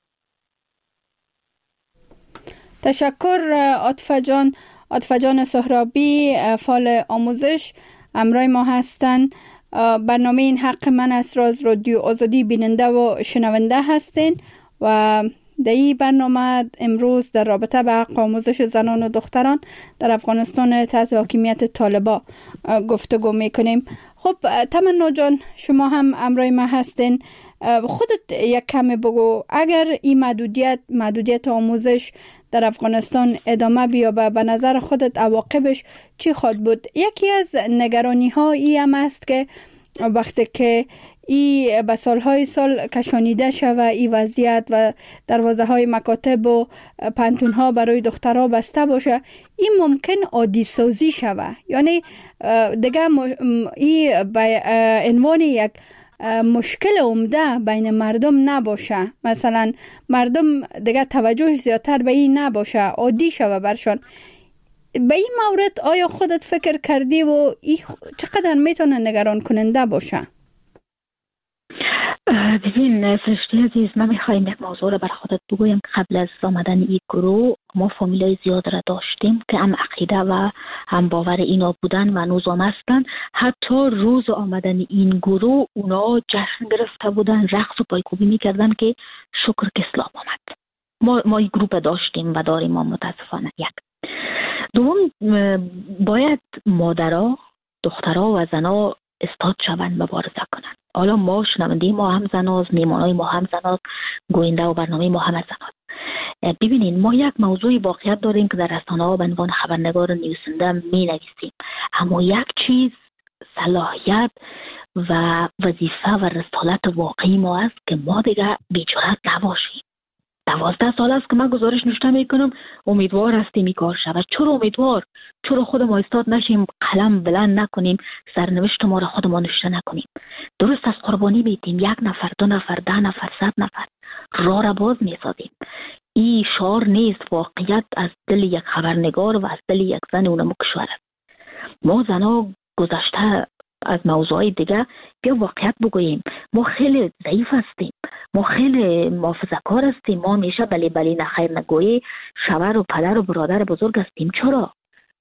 تشکر عاطفه جان. عاطفه جان سهرابی، فعال آموزش، امرای ما هستند. برنامه این حق من است راز رادیو آزادی بیننده و شنونده هستین و در این برنامه امروز در رابطه به حق آموزش زنان و دختران در افغانستان تحت حاکمیت طالبان گفتگو میکنیم. خب تمنا جان، شما هم همراه ما هستین. خودت یک کمی بگو، اگر این محدودیت محدودیت آموزش در افغانستان ادامه بیابه، به نظر خودت عواقبش چی خواهد بود؟ یکی از نگرانی ها ای هم است که وقتی که ای به سالهای سال کشانیده شوه ای وضعیت و دروازه های مکاتب و پانتون ها برای دخترها بسته باشه، این ممکن عادی سازی شوه. یعنی دیگه ای به عنوان یک مشکل عمده بین مردم نباشه، مثلا مردم دیگه توجه زیادتر به این نباشه، عادی شوه برشان. به این مورد آیا خودت فکر کردی و این چقدر میتونه نگران کننده باشه؟ ببین فرشته عزیز، من میخوایم یک موضوع رو بر خودت بگویم که قبل از آمدن این گروه ما فامیلای زیاد را داشتیم که هم عقیده و هم باور اینا بودن و هنوز هم هستن. حتی روز آمدن این گروه اونا جشن گرفته بودن، رقص و پایکوبی میکردن که شکر که اسلام آمد. ما ما این گروه داشتیم و داریم ما متاسفانه. یک دوم، باید مادرها، دخترها و زنها استاد شوند و مبارزه کنند. حالا ما شنونده ما هم زناست، میمانای ما هم زناست، گوینده و برنامه ما هم زناست. ببینین، ما یک موضوع واقعیت داریم که در رسانه ها به عنوان خبرنگار نویسنده می نویسیم، اما یک چیز صلاحیت و وظیفه و رسالت واقعی ما است که ما دیگه بی‌جرأت نباشیم. دوازده سال است که من گزارش نوشته میکنم، امیدوار هستیم این کار شود. چرا امیدوار؟ چرا خود ما استاد نشیم، قلم بلند نکنیم، سرنوشت ما را خود ما نوشته نکنیم؟ درست از قربانی میدیم، یک نفر، دو نفر، ده نفر، صد نفر راه را باز میسازیم. این شعار نیست، واقعیت از دل یک خبرنگار و از دل یک زن اونم کشور است. ما زنها گذشته از موضوعی دیگه بیا واقعیت بگوییم، ما خیلی ضعیف هستیم، ما خیلی محافظه‌کار هستیم، ما همیشه بلی بلی نخیر نگویی، شوهر و پدر و برادر بزرگ هستیم. چرا؟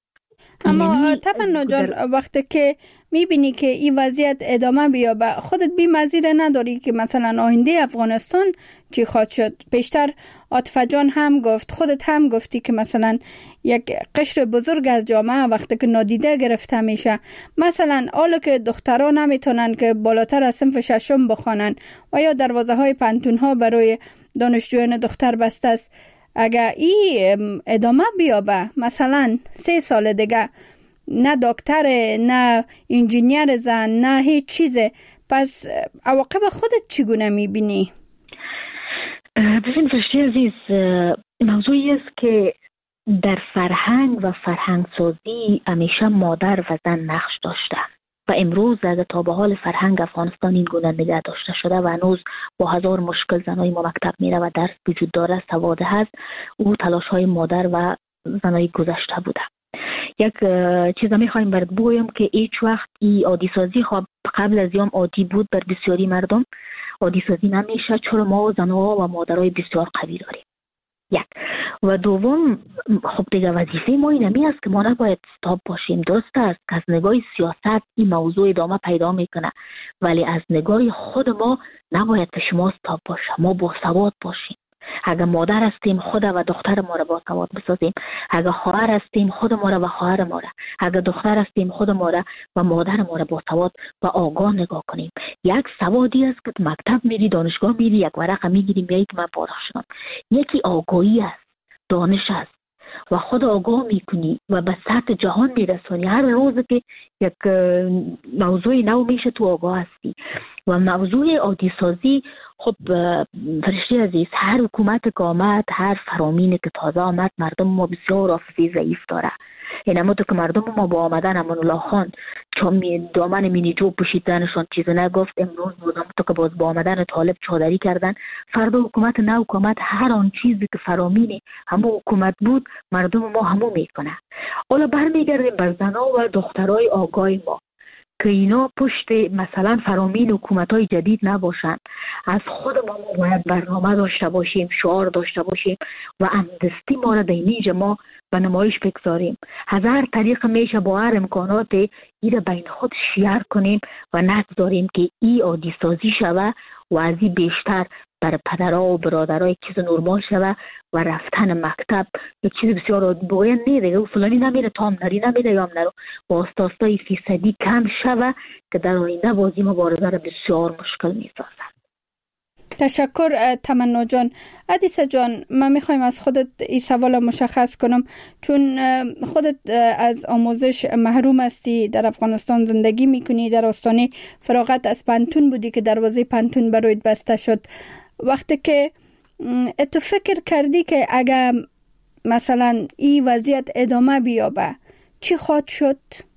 اما تمنا جان، وقتی که میبینی که این وضعیت ادامه بیابه، خودت بی مزیره نداری که مثلا آینده افغانستان چی خواهد شد؟ پیشتر عاطفه جان هم گفت، خودت هم گفتی که مثلا یک قشر بزرگ از جامعه وقتی که نادیده گرفته میشه، مثلا حالا که دختران نمیتونن که بالاتر از صنف ششم بخوانن و یا دروازه های پانتون ها برای دانشجویان دختر بسته است، اگر این ادامه بیابه، مثلا سه سال دیگه نه دکتر، نه انجینیر زن، نه هیچ چیزه، پس عواقب خودت چگونه میبینی؟ ببین فرشته عزیز، موضوعی است که در فرهنگ و فرهنگ سازی همیشه مادر و زن نقش داشته و امروز اگر تا به حال فرهنگ افغانستان این گونه نگه داشته شده و هنوز با هزار مشکل زنای ما مکتب میره و درس وجود داره، سواد هست، او تلاش های مادر و زنای گذشته بوده. یک چیز میخوایم برات بگویم که هیچ وقت این عادی سازی خب قبل از یام عادی بود بر بسیاری مردم، عادی سازی نمیشه، چون ما زنها و مادرای بسیار قوی داریم. یک و دوم، خب دیگه وظیفه ما این همی است که ما نباید استاب باشیم. درست است که از نگاه سیاست این موضوع ادامه پیدا میکنه، ولی از نگاه خود ما نباید که شما استاب باشه، ما با سواد باشیم. اگر مادر هستیم خود و دختر ما را با سواد بسازیم، اگر خواهر هستیم خود ما را و خواهر ما را، اگر دختر هستیم خود ما را و مادر ما را با سواد و آگاه نگاه کنیم. یک سوادی است که مکتب میری، دانشگاه میری، یک ورق میگیری میایی که من فارغ شدم. یکی آگاهی است، دانش است و خود آگاه میکنی و به سطح جهان میرسونی. هر روز که یک موضوع نو میشه تو آگاه هستی. و موضوع عادی سازی، خب فرشته عزیز، هر حکومت که آمد، هر فرامینی که تازه آمد، مردم ما بسیار حافظه ضعیف داره. این اما تو که مردم ما با آمدن امان الله خان چون دامن مینی جو پوشیدنشان چیز نگفت، امروز بودم تو که باز با آمدن طالب چادری کردن، فردا حکومت نه حکومت هر آن چیزی که فرامینه همون حکومت بود، مردم ما همون میکنه. حالا برمیگردیم بر زنها و دخترای آگاه ما که اینا پشت مثلا فرامین حکومت‌های جدید نباشن. از خود ما باید برنامه داشته باشیم، شعار داشته باشیم و همدستی ما را دینیج ما به نمایش بگذاریم. هزار طریق میشه با هر امکانات این بین خود شیر کنیم و نگذاریم که ای عادی سازی شوه و از این بیشتر بر پدرها و برادرها یک چیز نرمال شوه و رفتن مکتب یک چیز بسیار بگوین نه دیگه فلانی نمیره تا هم نری نمیره یا هم نرو و آستا آستا فیصدی کم شوه که در آینده بازی مبارزه را بسیار مشکل میسازه. تشکر تمنا جان. عدیسه جان، من میخوایم از خودت این سوال مشخص کنم، چون خودت از آموزش محروم هستی، در افغانستان زندگی میکنی، در آستانه فراغت از پانتون بودی که دروازه پانتون برایت بسته شد. وقتی که تو فکر کردی که اگر مثلا این وضعیت ادامه بیابه چی خواهد شد؟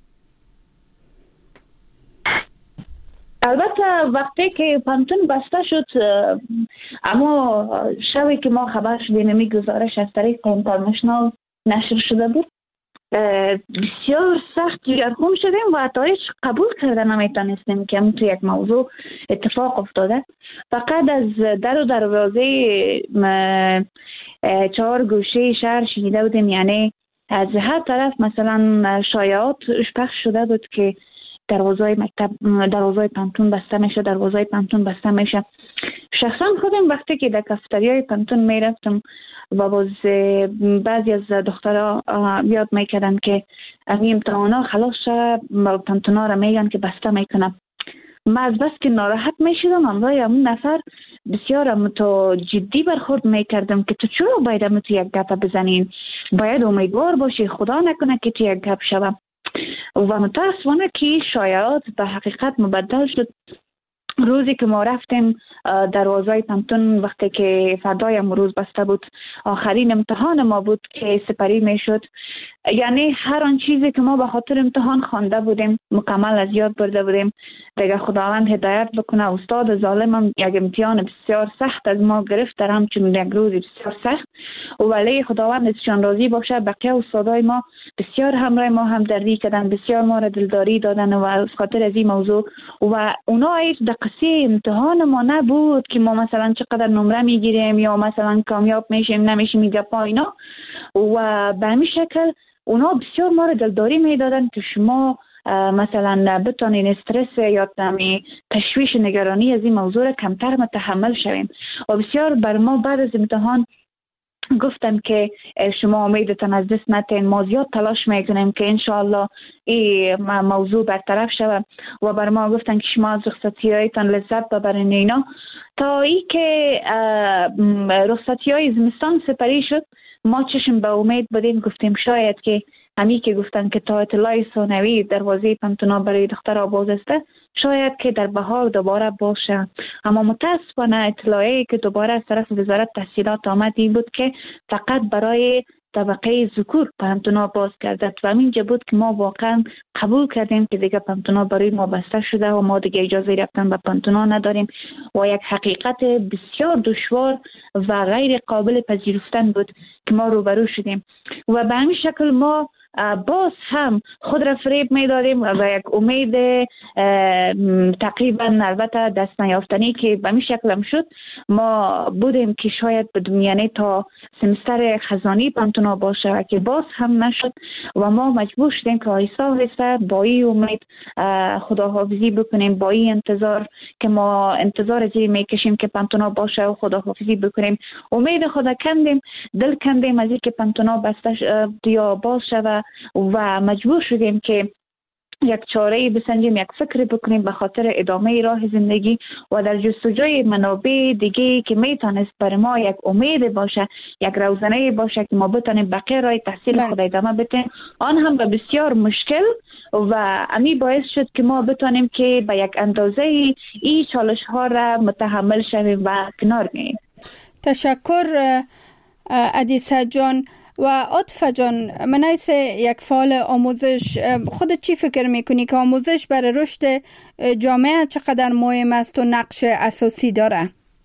البته وقتی که پانتون بسته شد، اما شبی که ما خبر شدیم می گزارش از طریق اینترنشنال نشر شده بود، بسیار سخت جگرخون شدیم و حتی قبول کردن نمیتونستیم که همون تو یک موضوع اتفاق افتاده. فقط از در و دروازه چهار گوشه شهر شنیده بودیم، یعنی از هر طرف مثلا شایعات پخش شده بود که دروازه مکتب، دروازه پانتون بسته میشه، دروازه پانتون بسته میشه. شخصا خودم وقتی که در کافتریای پانتون میرفتم و باز بعضی از دخترها یاد میکردن که امی امتحانا خلاص شد، پانتونا را میگن که بسته میکنم، ما از بس که ناراحت میشدم امروی همون نفر بسیار تو جدی برخورد میکردم که تو چرا باید همون تو یک گپ بزنین، باید امیدوار باشی خدا نکنه که تو یک گپ شوم. و متاسفانه که شایعات به حقیقت مبدل شد. روزی که ما رفتیم دروازه پانتون، وقتی که فردای امروز بسته بود، آخرین امتحان ما بود که سپری می شد. یعنی هر آن چیزی که ما به خاطر امتحان خوانده بودیم مکمل از یاد برده بودیم. دیگه خداوند هدایت بکنه. استاد ظالم هم یک امتحان بسیار سخت از ما گرفت، در همچون یک روز بسیار سخت، ولی خداوند ازشان راضی باشه. بقیه استادای ما بسیار همراه ما همدردی کردن، بسیار ما را دلداری دادن و از خاطر از این موضوع. و اونا ایش در قصه امتحان ما نبود که ما مثلا چقدر نمره میگیریم یا مثلا کامیاب میشیم نمیشیم میگه پا اینا. و به همین شکل اونا بسیار ما را دلداری میدادن که شما مثلا بتونین استرس یا تمی تشویش نگرانی از این موضوع را کمتر متحمل شویم. و بسیار بر ما بعد از امتحان گفتن که شما امیدتان از دست نتین، ما زیاد تلاش میکنیم که انشاءالله این موضوع برطرف شود. و بر ما گفتن که شما از رخصتی هایتان لذت ببرین اینا. تا ای که رخصتی های زمستان سپری شد، ما چشم به امید بودیم، گفتیم شاید که همی که گفتن که تا اطلاع ثانوی دروازه پانتونا برای دخترها باز است، شاید که در بهار دوباره باشه. اما متاسفانه اطلاعی که دوباره از طرف وزارت تحصیلات آمدی بود که فقط برای طبقه ذکور پانتونا باز کرده. و همینجا بود که ما واقعا قبول کردیم که دیگه پانتونا برای ما بسته شده و ما دیگه اجازه رفتن به پانتونا نداریم. و یک حقیقت بسیار دشوار و غیر قابل پذیرفتن بود که ما روبرو شدیم. و به همین شکل ما باز هم خود را فریب می داریم و یک امید تقریبا البته دست نیافتنی که به می شکل هم شد ما بودیم که شاید بدون، یعنی تا سمستر خزانی پانتونا باشه و که باز هم نشد. و ما مجبور شدیم که آهسته آهسته با این امید خداحافظی بکنیم، با این انتظار که ما انتظار از این می کشیم که پانتونا باشه و خداحافظی بکنیم. امید خدا کندیم، دل کندیم از این که پانتونا بسته یا باز شود و مجبور شدیم که یک چاره‌ای بسنجیم، یک فکر بکنیم به خاطر ادامه راه زندگی و در جستجوی منابع دیگه که میتونست بر ما یک امید باشه، یک روزنه باشه که ما بتونیم بقیه راه تحصیل خود ادامه بدیم. آن هم به بسیار مشکل و امی باعث شد که ما بتونیم که به یک اندازه این چالش ها را متحمل شویم و کنار بیاییم. تشکر عدیسه جان. و عاطفه جان، من ایس یک فعال آموزش، خودت چی فکر میکنی که آموزش برای رشد جامعه چقدر مهم است و نقش اساسی داره؟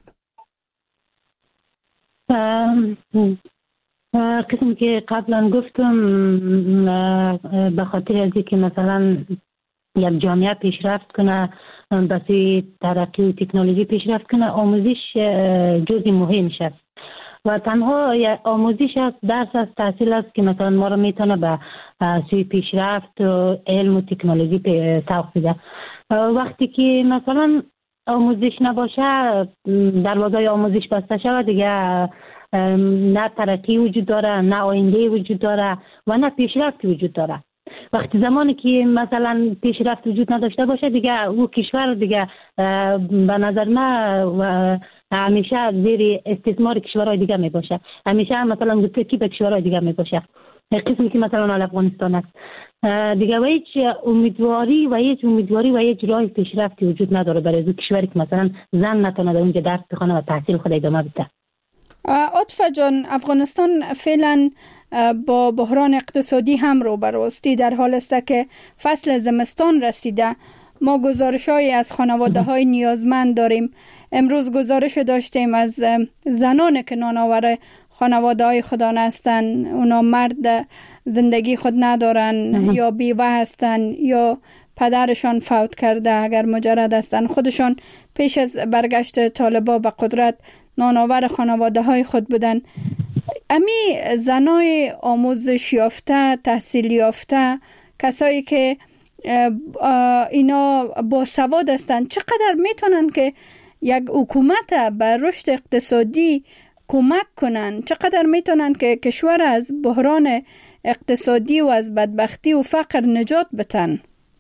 قسم که قبلا گفتم به خاطر از اینکه مثلا یک جامعه پیشرفت کنه، بسی ترقی و تکنولوژی پیشرفت کنه، آموزش جزء مهمش است. و تنها آموزش است، درس است، تحصیل است که مثلا ما رو میتونه به سوی پیشرفت و علم و تکنولوژی سوق بده. وقتی که مثلا آموزش نباشه، دروازه آموزش بسته شود دیگه، نه ترقی وجود داره، نه آینده وجود داره و نه پیشرفت وجود داره. وقتی زمانی که مثلا پیشرفت وجود نداشته باشه دیگه او کشور دیگه به نظر من همیشه زیر استثمار کشورهای دیگه می باشه، همیشه مثلا متکی به کشورهای دیگه می باشه، قسمی که مثلا افغانستان است دیگه. و هیچ امیدواری و هیچ امیدواری و هیچ راه پیشرفتی وجود نداره برای از کشوری که مثلا زن نتونه در اونجا درس بخونه و تحصیل خود ادامه بده. عاطفه جان، افغانستان فعلا با بحران اقتصادی هم روبروستی، در حال است که فصل زمستان رسیده. ما گزارش‌هایی از خانواده‌های نیازمند داریم. امروز گزارش داشتیم از زنان که نانآور خانواده‌های خودان هستند، اونا مرد زندگی خود ندارن یا بیوه هستن یا پدرشان فوت کرده اگر مجرد هستن، خودشان پیش از برگشت طالبا به قدرت نانآور خانواده های خود بودن. امی زنای آموزش یافته، تحصیل یافته، کسایی که اینا با سواد هستند، چقدر میتونن که یک حکومت به رشد اقتصادی کمک کنن؟ چقدر میتونن که کشور از بحران اقتصادی و از بدبختی و فقر نجات بدن؟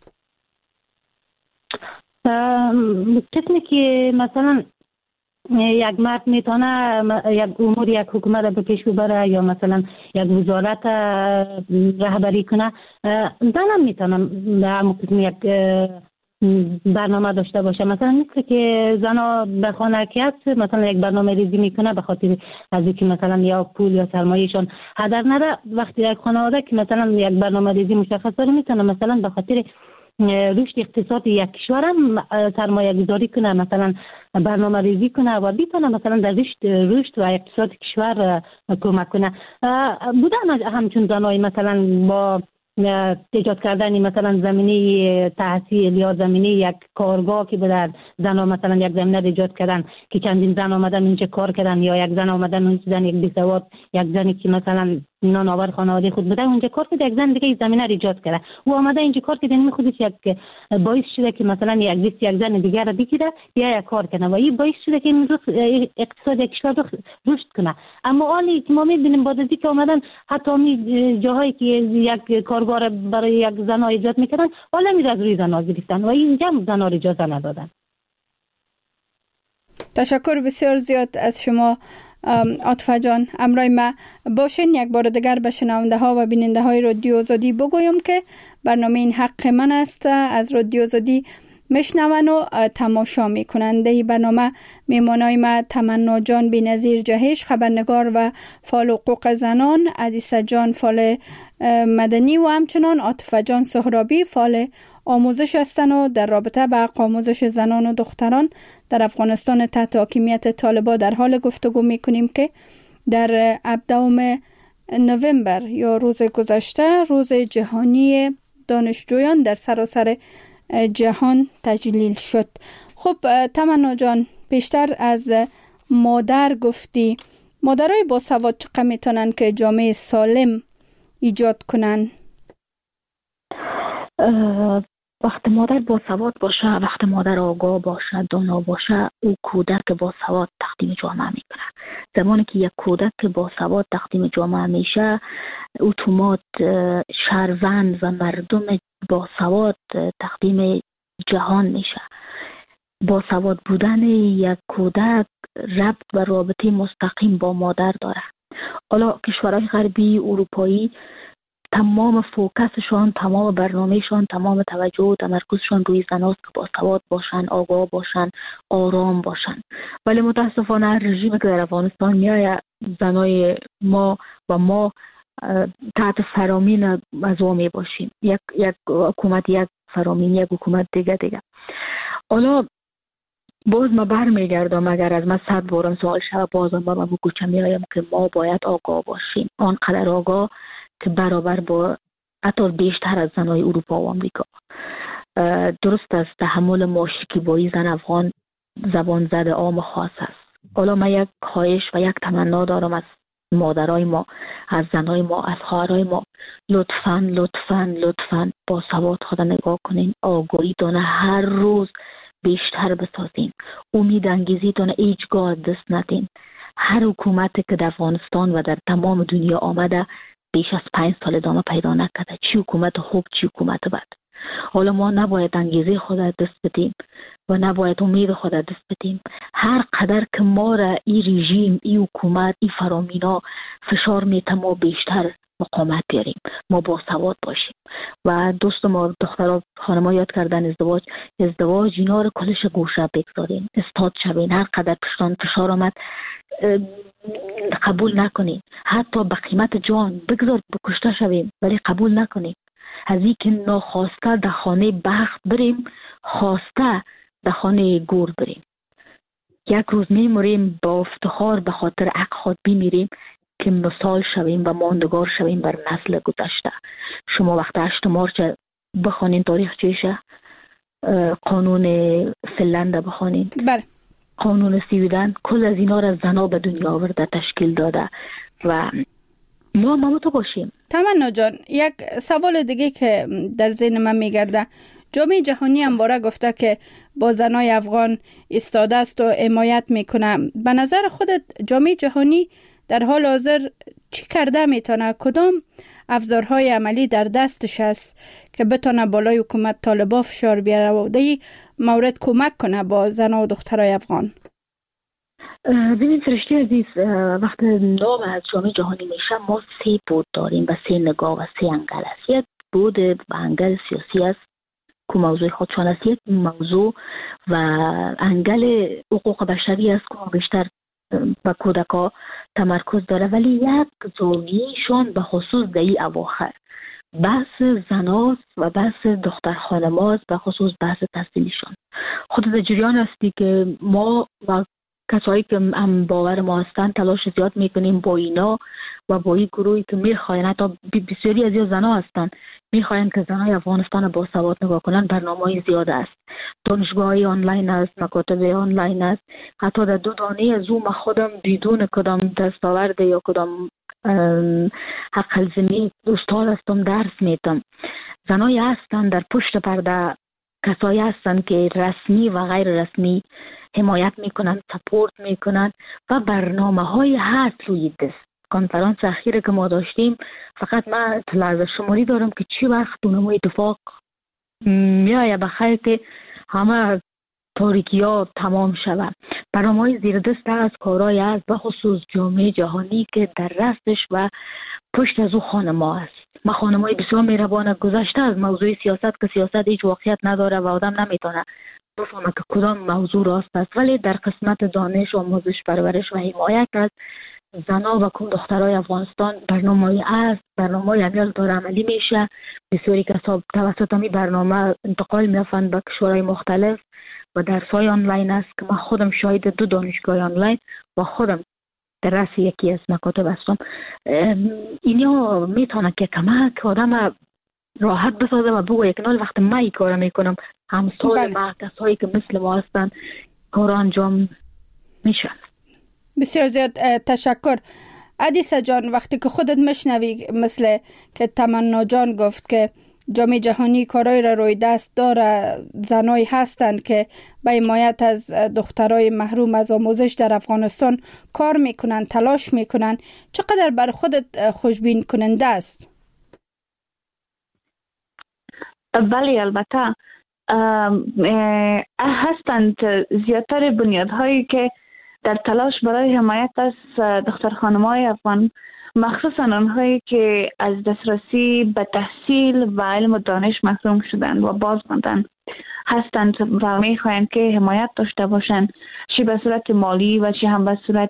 کسی که مثلا یک مرد میتونه یک امور یک حکومت را به پیش ببره یا مثلا یک وزارت رهبری کنه، زن هم میتونه همون قسم یک برنامه داشته باشه. مثلا مثل که زنا به خانه که هست مثلا یک برنامه ریزی میکنه به خاطر از اینکه مثلا یا پول یا سرمایهشون هدر نره. وقتی یک خانواده که مثلا یک برنامه ریزی مشخص داره میتونه مثلا به خاطر رشد اقتصادی یک کشور هم سرمایه گذاری کنه، مثلا برنامه ریزی کنه و بیتونه مثلا در رشد رشد و اقتصاد کشور کمک کنه. بودن همچون زنای مثلا با ایجاد کردن مثلا زمینه تحصیل یا زمینه یک کارگاه که بدن زن مثلا یک زمینه ایجاد کردن که چندین زن آمدن اونجا کار کردن، یا یک زن آمدن اونجا یک بیسواد یک زنی که مثلا نانآور خانواده خود بوده اونجا کار کرد، یک زن دیگه زمینه ایجاد کرده و آمده اینجا کار کرده، این خودش یک باعث شده که مثلا یک بیست یک زن دیگه را بگیره یا یک کار کنه و این باعث شده که این اقتصاد کشور رشد کنه. اما حالی که ما می‌بینیم بعد از اینکه آمدن حتی می جاهایی که یک کارگاه برای یک زن ایجاد میکردن حالا میره از روی زن‌ها گرفتن و اینجا زن‌ها اجازه ندادن. تشکر بسیار زیاد از شما عاطفه جان. امروز ما باشین یک بار دیگر به شنونده ها و بیننده های رادیو آزادی بگویم که برنامه این حق من است از رادیو آزادی میشنون و تماشا میکنند. در برنامه میمانای ما تمنا جان بی‌نظیر جهش خبرنگار و فعال حقوق زنان، عدیسه جان فعال مدنی و همچنان عاطفه جان سهرابی فعال آموزش هستند و در رابطه با حق آموزش زنان و دختران در افغانستان تحت حاکمیت طالبان در حال گفتگو میکنیم که در هفدهم نوامبر یا روز گذشته روز جهانی دانشجویان در سراسر جهان تجلیل شد. خب تمنا جان، بیشتر از مادر گفتی، مادرای باسواد چقدر میتونن که جامعه سالم ایجاد کنن؟ وقت مادر باسواد باشه، وقت مادر آگاه باشه، دانا باشه، او کودک باسواد تقدیم جامعه میکنه. زمانی که یک کودک باسواد تقدیم جامعه میشه، اتومات شهروند و مردم باسواد تقدیم جهان میشه. باسواد بودن یک کودک ربط و رابطه مستقیم با مادر داره. حالا کشورهای غربی اروپایی تمام فوکسشان، تمام برنامهشان، تمام توجه و تمرکزشان روی زناست که باسواد باشن، آگاه باشن، آرام باشن. ولی متاسفانه رژیمی که در افغانستان میآید، زنای ما و ما تحت فرامین از او می باشیم. یک یک حکومت یک فرامین، یک حکومت دیگه دیگه. حالا باز ما برمیگردم، اگر از من صد بارم سوال شد بازم با من بگوچم میایم که ما باید آگاه باشیم، آنقدر آگاه که برابر با حتی بیشتر از زنای اروپا و آمریکا. درست است تحمل ما شکیبایی زن افغان زبان زده عام خاص است. حالا من یک خواهش و یک تمنا دارم از مادرای ما، از زنای ما، از خواهرای ما، لطفاً لطفاً لطفاً با سواد خود نگاه کنین، آگاهی دانه هر روز بیشتر بسازیم. امید انگیزیتان هیچگاه دست ندین. هر حکومتی که در افغانستان و در تمام دنیا آمده بیش از پنج سال ادامه پیدا نکرده، چی حکومت خوب چی حکومت بد. حالا ما نباید انگیزه خود دست بدیم و نباید امید خود دست بدیم. هر قدر که ما را این رژیم، این حکومت، این فرامینا فشار میته، ما بیشتر مقاومت بیاریم، ما با سواد باشیم. و دوست ما دخترها خانم‌ها یاد کردن ازدواج ازدواج اینا رو کلش گوشه بگذارین، استاد شوین. هر قدر پشتان فشار آمد قبول نکنین، حتی به قیمت جان بگذار بکشته شویم ولی قبول نکنین. از این که ناخواسته در خانه بخت بریم، خواسته در خانه گور بریم. یک روز میموریم با افتخار به خاطر حق خود بیمیریم که مثال شویم و ماندگار شویم بر نسل گذشته. شما وقت هشت مارچ بخوانین تاریخ چیشه، قانون فنلند بخوانین، بله، قانون سویدن، کل از اینا را زنا به دنیا آورده، تشکیل داده و ما ما تو باشیم. تمنا جان، یک سوال دیگه که در ذهن من میگرده، جامعه جهانی هم باره گفته که با زنای افغان ایستاده است و حمایت میکنه. به نظر خودت جامعه جهانی در حال حاضر چی کرده میتونه؟ کدام افزارهای عملی در دستش است که بتونه بالای حکومت طالبان فشار بیاره و در این مورد کمک کنه با زنان و دخترای افغان؟ ببین فرشته عزیز، وقت نام از جامعه جهانی میشه ما سه بود داریم و سه نگاه و سه انگل است. یک بود به انگل سیاسی است که موضوع خودشان است، یک موضوع و انگل حقوق بشری است که بیشتر به کودکا تمرکز داره، ولی یک زاویه‌شان به خصوص در این اواخر بحث زناست و بحث دختر خانماست، به خصوص بحث تحصیلیشان. خود در جریان هستی که ما و کسایی که هم باور ما هستن تلاش زیاد میکنیم با اینا و با این گروهی که میخواین، حتی بسیاری از این زنها هستن میخواین که زنهای افغانستان با سواد نگاه کنن. برنامه‌های زیاد است، دانشگاه‌های آنلاین است، مکاتب آنلاین است. حتی در دو دانه از اون خودم بدون کدام دستاورد یا کدام حق الزمی استاد هستم، درس میدم. زنهای هستن در پشت پرده، کسایی هستن که رسمی و غیر رسمی حمایت میکنن، سپورت میکنن و برنامه های هست روی دست. کنفرانس اخیره که ما داشتیم فقط من لحظه شماری دارم که چی وقت اونمو اتفاق میایه بخیر که همه تاریکی ها تمام شود. برنامه های زیر دست از کارهای هست به خصوص جامعه جهانی که در رستش و پشت از او خانم ها هست. ما خانم های بسیار مهربانه گذشته از موضوع سیاست که سیاست هیچ واقعیت نداره و آدم نمیتونه بفهمه که کدام موضوع راست است، ولی در قسمت دانش و آموزش پرورش و حمایت از زنان و کم دخترای افغانستان برنامه‌ای است. برنامه‌ای عمل داره عملی میشه. بسیاری کسا توسط این برنامه انتقال می‌یافند به کشورهای مختلف و درس‌های آنلاین است که من خودم شاهد دو دانشگاه آنلاین و خودم در رأس یکی از مکاتب هستم. اینا میتونه که کمک آدم راحت بسازه و بگویه که نال وقت من این کار میکنم همسال ما کسایی که مثل ما هستن کار انجام میشن. بسیار زیاد تشکر. عدیسه جان، وقتی که خودت مشنوی مثل که تمنا جان گفت که جامعه جهانی کارای را روی دست داره، زنایی هستند که به حمایت از دخترای محروم از آموزش در افغانستان کار میکنن، تلاش میکنن، چقدر بر خودت خوشبین کننده است؟ بله البته هستند زیادتر بنیادهایی که در تلاش برای حمایت از دختر خانم‌های افغان، مخصوصا آنهایی که از دسترسی به تحصیل و علم و دانش محروم شدند و باز ماندند هستند و می‌خواهند که حمایت داشته باشند، چه به صورت مالی و چه هم به صورت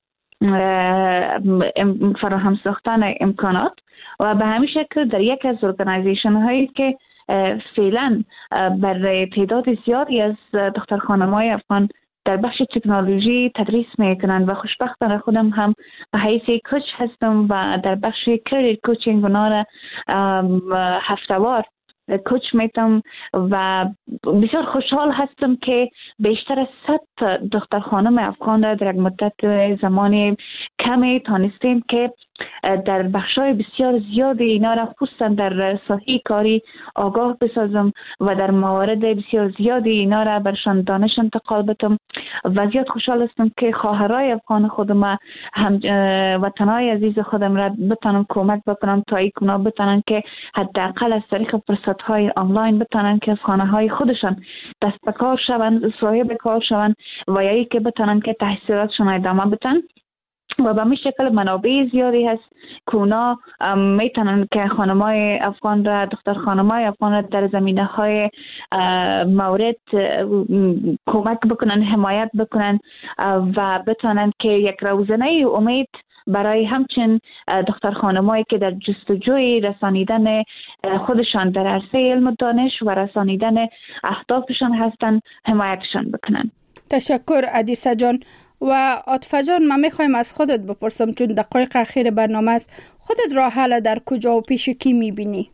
فراهم ساختن امکانات. و به همین شکل در یک از ارگانایزیشن هایی که فعلا بر تعداد زیادی از دختر خانم‌های افغان در بخش تکنولوژی تدریس میکنند و خوشبختانه خودم هم به حیث کوچ هستم و در بخش کرییر کوچینگ اونا را هفته‌وار کوچ میتم و بسیار خوشحال هستم که بیشتر از صد دختر خانم افغان را در یک مدت زمان کمی تانستیم که در بخشای بسیار زیاد اینا را خصوصا در ساحه کاری آگاه بسازم و در موارد بسیار زیاد اینا را برشان دانش انتقال بدم و زیاد خوشحال هستم که خواهرای افغان خودم هم وطنای عزیز خودم را بتانم کمک بکنم تا اینا بتانن که حداقل از طریق فرصت‌های آنلاین بتانن که از خانه‌های خودشان دست به کار شوند، صاحب کار شوند و یا که بتانن که تحصیلاتشون ادامه بدن. و به می شکل منابع زیادی هست که اونا میتونن که خانمای افغان را دختر خانمای افغان را در زمینه های مورد کمک بکنن، حمایت بکنن و بتونن که یک روزنه امید برای همچین دختر خانمایی که در جستجوی رسانیدن خودشان در عرصه علم و دانش و رسانیدن اهدافشان هستن حمایتشان بکنن. تشکر عدیسه جان. و عاطفه جان، من میخوایم از خودت بپرسم، چون دقایق اخیر برنامه است، خودت راه حل در کجا و پیش کی میبینی؟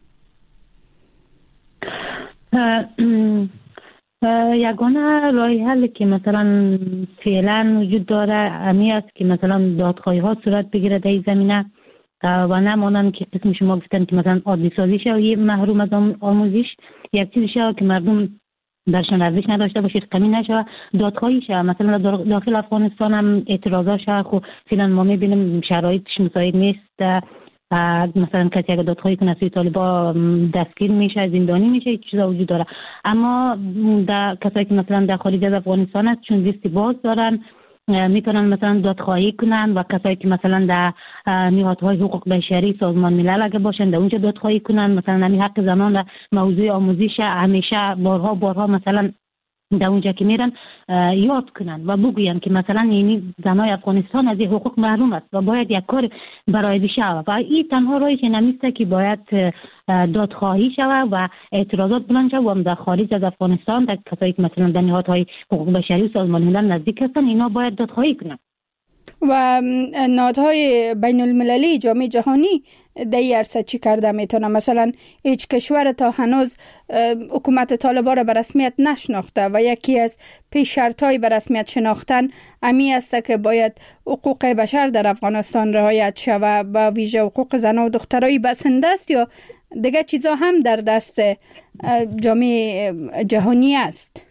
یگانه راه حل که مثلا فعلا وجود داره امی است که مثلا دادخواهی ها صورت بگیره در این زمینه و نمانند که قسم شما گفتن که مثلا عادی سازی شد محروم از آموزش، یک چیزی شد که مردم درشان ارزش نداشته باشه، کمی نشه، دادخواهی شه. مثلا داخل افغانستان هم اعتراضا شه، خب فعلا ما میبینیم شرایطش مساعد نیست. مثلا کسی اگه دادخواهی کنه سوی طالبان دستگیر میشه، زندانی میشه، چیزا وجود داره. اما در کسایی که مثلا در خارج از افغانستان است چون لیست باز دارن میتونن مثلا دادخواهی کنن و کسایی که مثلا در نهادهای حقوق بشری سازمان ملل اگه باشن در اونجا دادخواهی کنن. مثلا همین حق زنان در موضوع آموزش همیشه بارها بارها مثلا در اونجا که میرن یاد کنن و بگوین که مثلا یعنی زنای افغانستان از این حقوق محروم است و باید یک کار برای بشه و این تنها راهش نمیسته که باید دادخواهی شود و اعتراضات بلند شود و در خارج از افغانستان در کسایی که مثلا در نهادهای حقوق بشری و سازمان ملل نزدیک هستن اینا باید دادخواهی کنن. و نهادهای بین المللی جامعه جهانی در این عرصه چی کرده میتونه؟ مثلا هیچ کشور تا هنوز حکومت طالبان را به رسمیت نشناخته و یکی از پیش شرطهای به رسمیت شناختن امی است که باید حقوق بشر در افغانستان رعایت شود و ویژه حقوق زن و دخترای بسنده است یا دیگه چیزا هم در دست جامعه جهانی است؟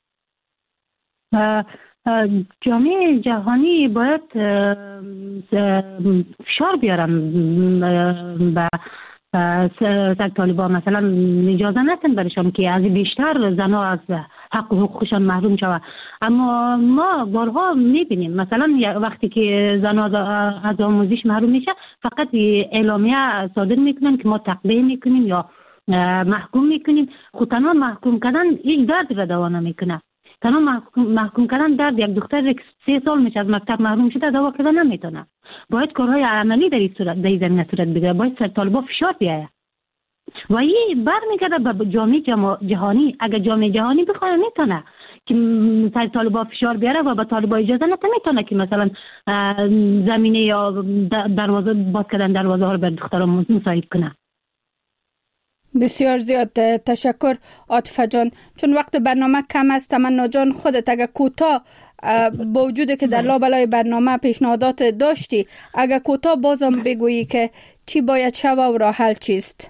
جامعه جهانی باید فشار بیارن به سر طالبان، مثلا اجازه ندن برشان که از بیشتر زنها از حق و حقوقشان محروم شود. اما ما بارها میبینیم مثلا وقتی که زنها از آموزش محروم میشه فقط اعلامیه صادر میکنن که ما تقبیه میکنیم یا محکوم میکنیم. خود تنها محکوم کردن هیچ درد را دوا نمیکنه. تنها محکوم, محکوم کردن درد یک دختر سه سال میشه از مکتب محروم شده دوا کردن نمیتونه. باید کارهای عملی در این صورت در این زمینه صورت بگیره. باید سر طالبان فشار بیاید و این برمیگرده به جامعه جهانی. اگر جامعه جهانی بخواد میتونه که سر طالبان فشار بیاره و به طالبان اجازه نده میتونه که مثلا زمینه یا دروازه باز کردن دروازه ها رو بر دختران مساعد کنه. بسیار زیاد تشکر عاطفه جان. چون وقت برنامه کم است، تمنا جان خودت اگه کوتاه با وجود که در لابلای برنامه پیشنهادات داشتی، اگه کوتاه بازم بگویی که چی باید شود و راه حل چیست؟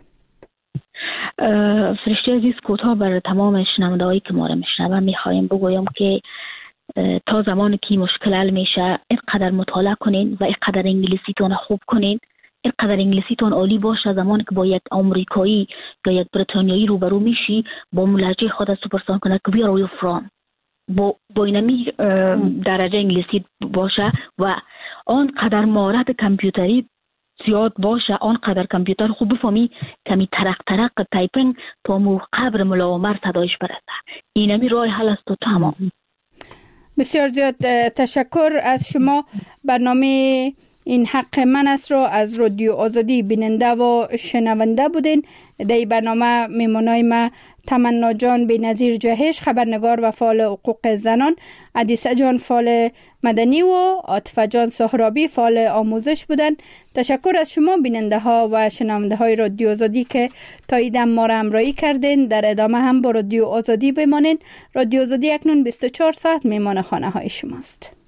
فرشته عزیز، کوتاه بر تمام شنونده‌هایی که ما را میشنون میخوایم بگویم که تا زمانی که مشکل حل میشه اینقدر مطالعه کنین و اینقدر انگلیسیتون خوب کنین، اینقدر انگلیسیتون عالی باشه زمانی که با یک آمریکایی یا یک بریتانیایی روبرو میشی با ملحجه خود سوپرسان کنه که بیا روی فرام با با اینمی درجه انگلیسی باشه و آنقدر مهارت کامپیوتری زیاد باشه، آنقدر کامپیوتر خوب بفهمی کمی ترق ترق تایپینگ تا مو قبر ملا عمر صدایش برسه. اینمی راه حل است و تمام. بسیار زیاد تشکر از شما. برنامه این حق من است رو از رادیو آزادی بیننده و شنونده بودین. در این برنامه میمونای ما تمنا جان بی‌نظیر جهش، خبرنگار و فعال حقوق زنان، عدیسه جان فعال مدنی و عاطفه جان سهرابی فعال آموزش بودن. تشکر از شما بیننده ها و شنونده های رادیو آزادی که تا ایدم ما را همراهی کردین. در ادامه هم با رادیو آزادی بمانین. رادیو آزادی اکنون بیست و چهار ساعت میمان خانه های شماست.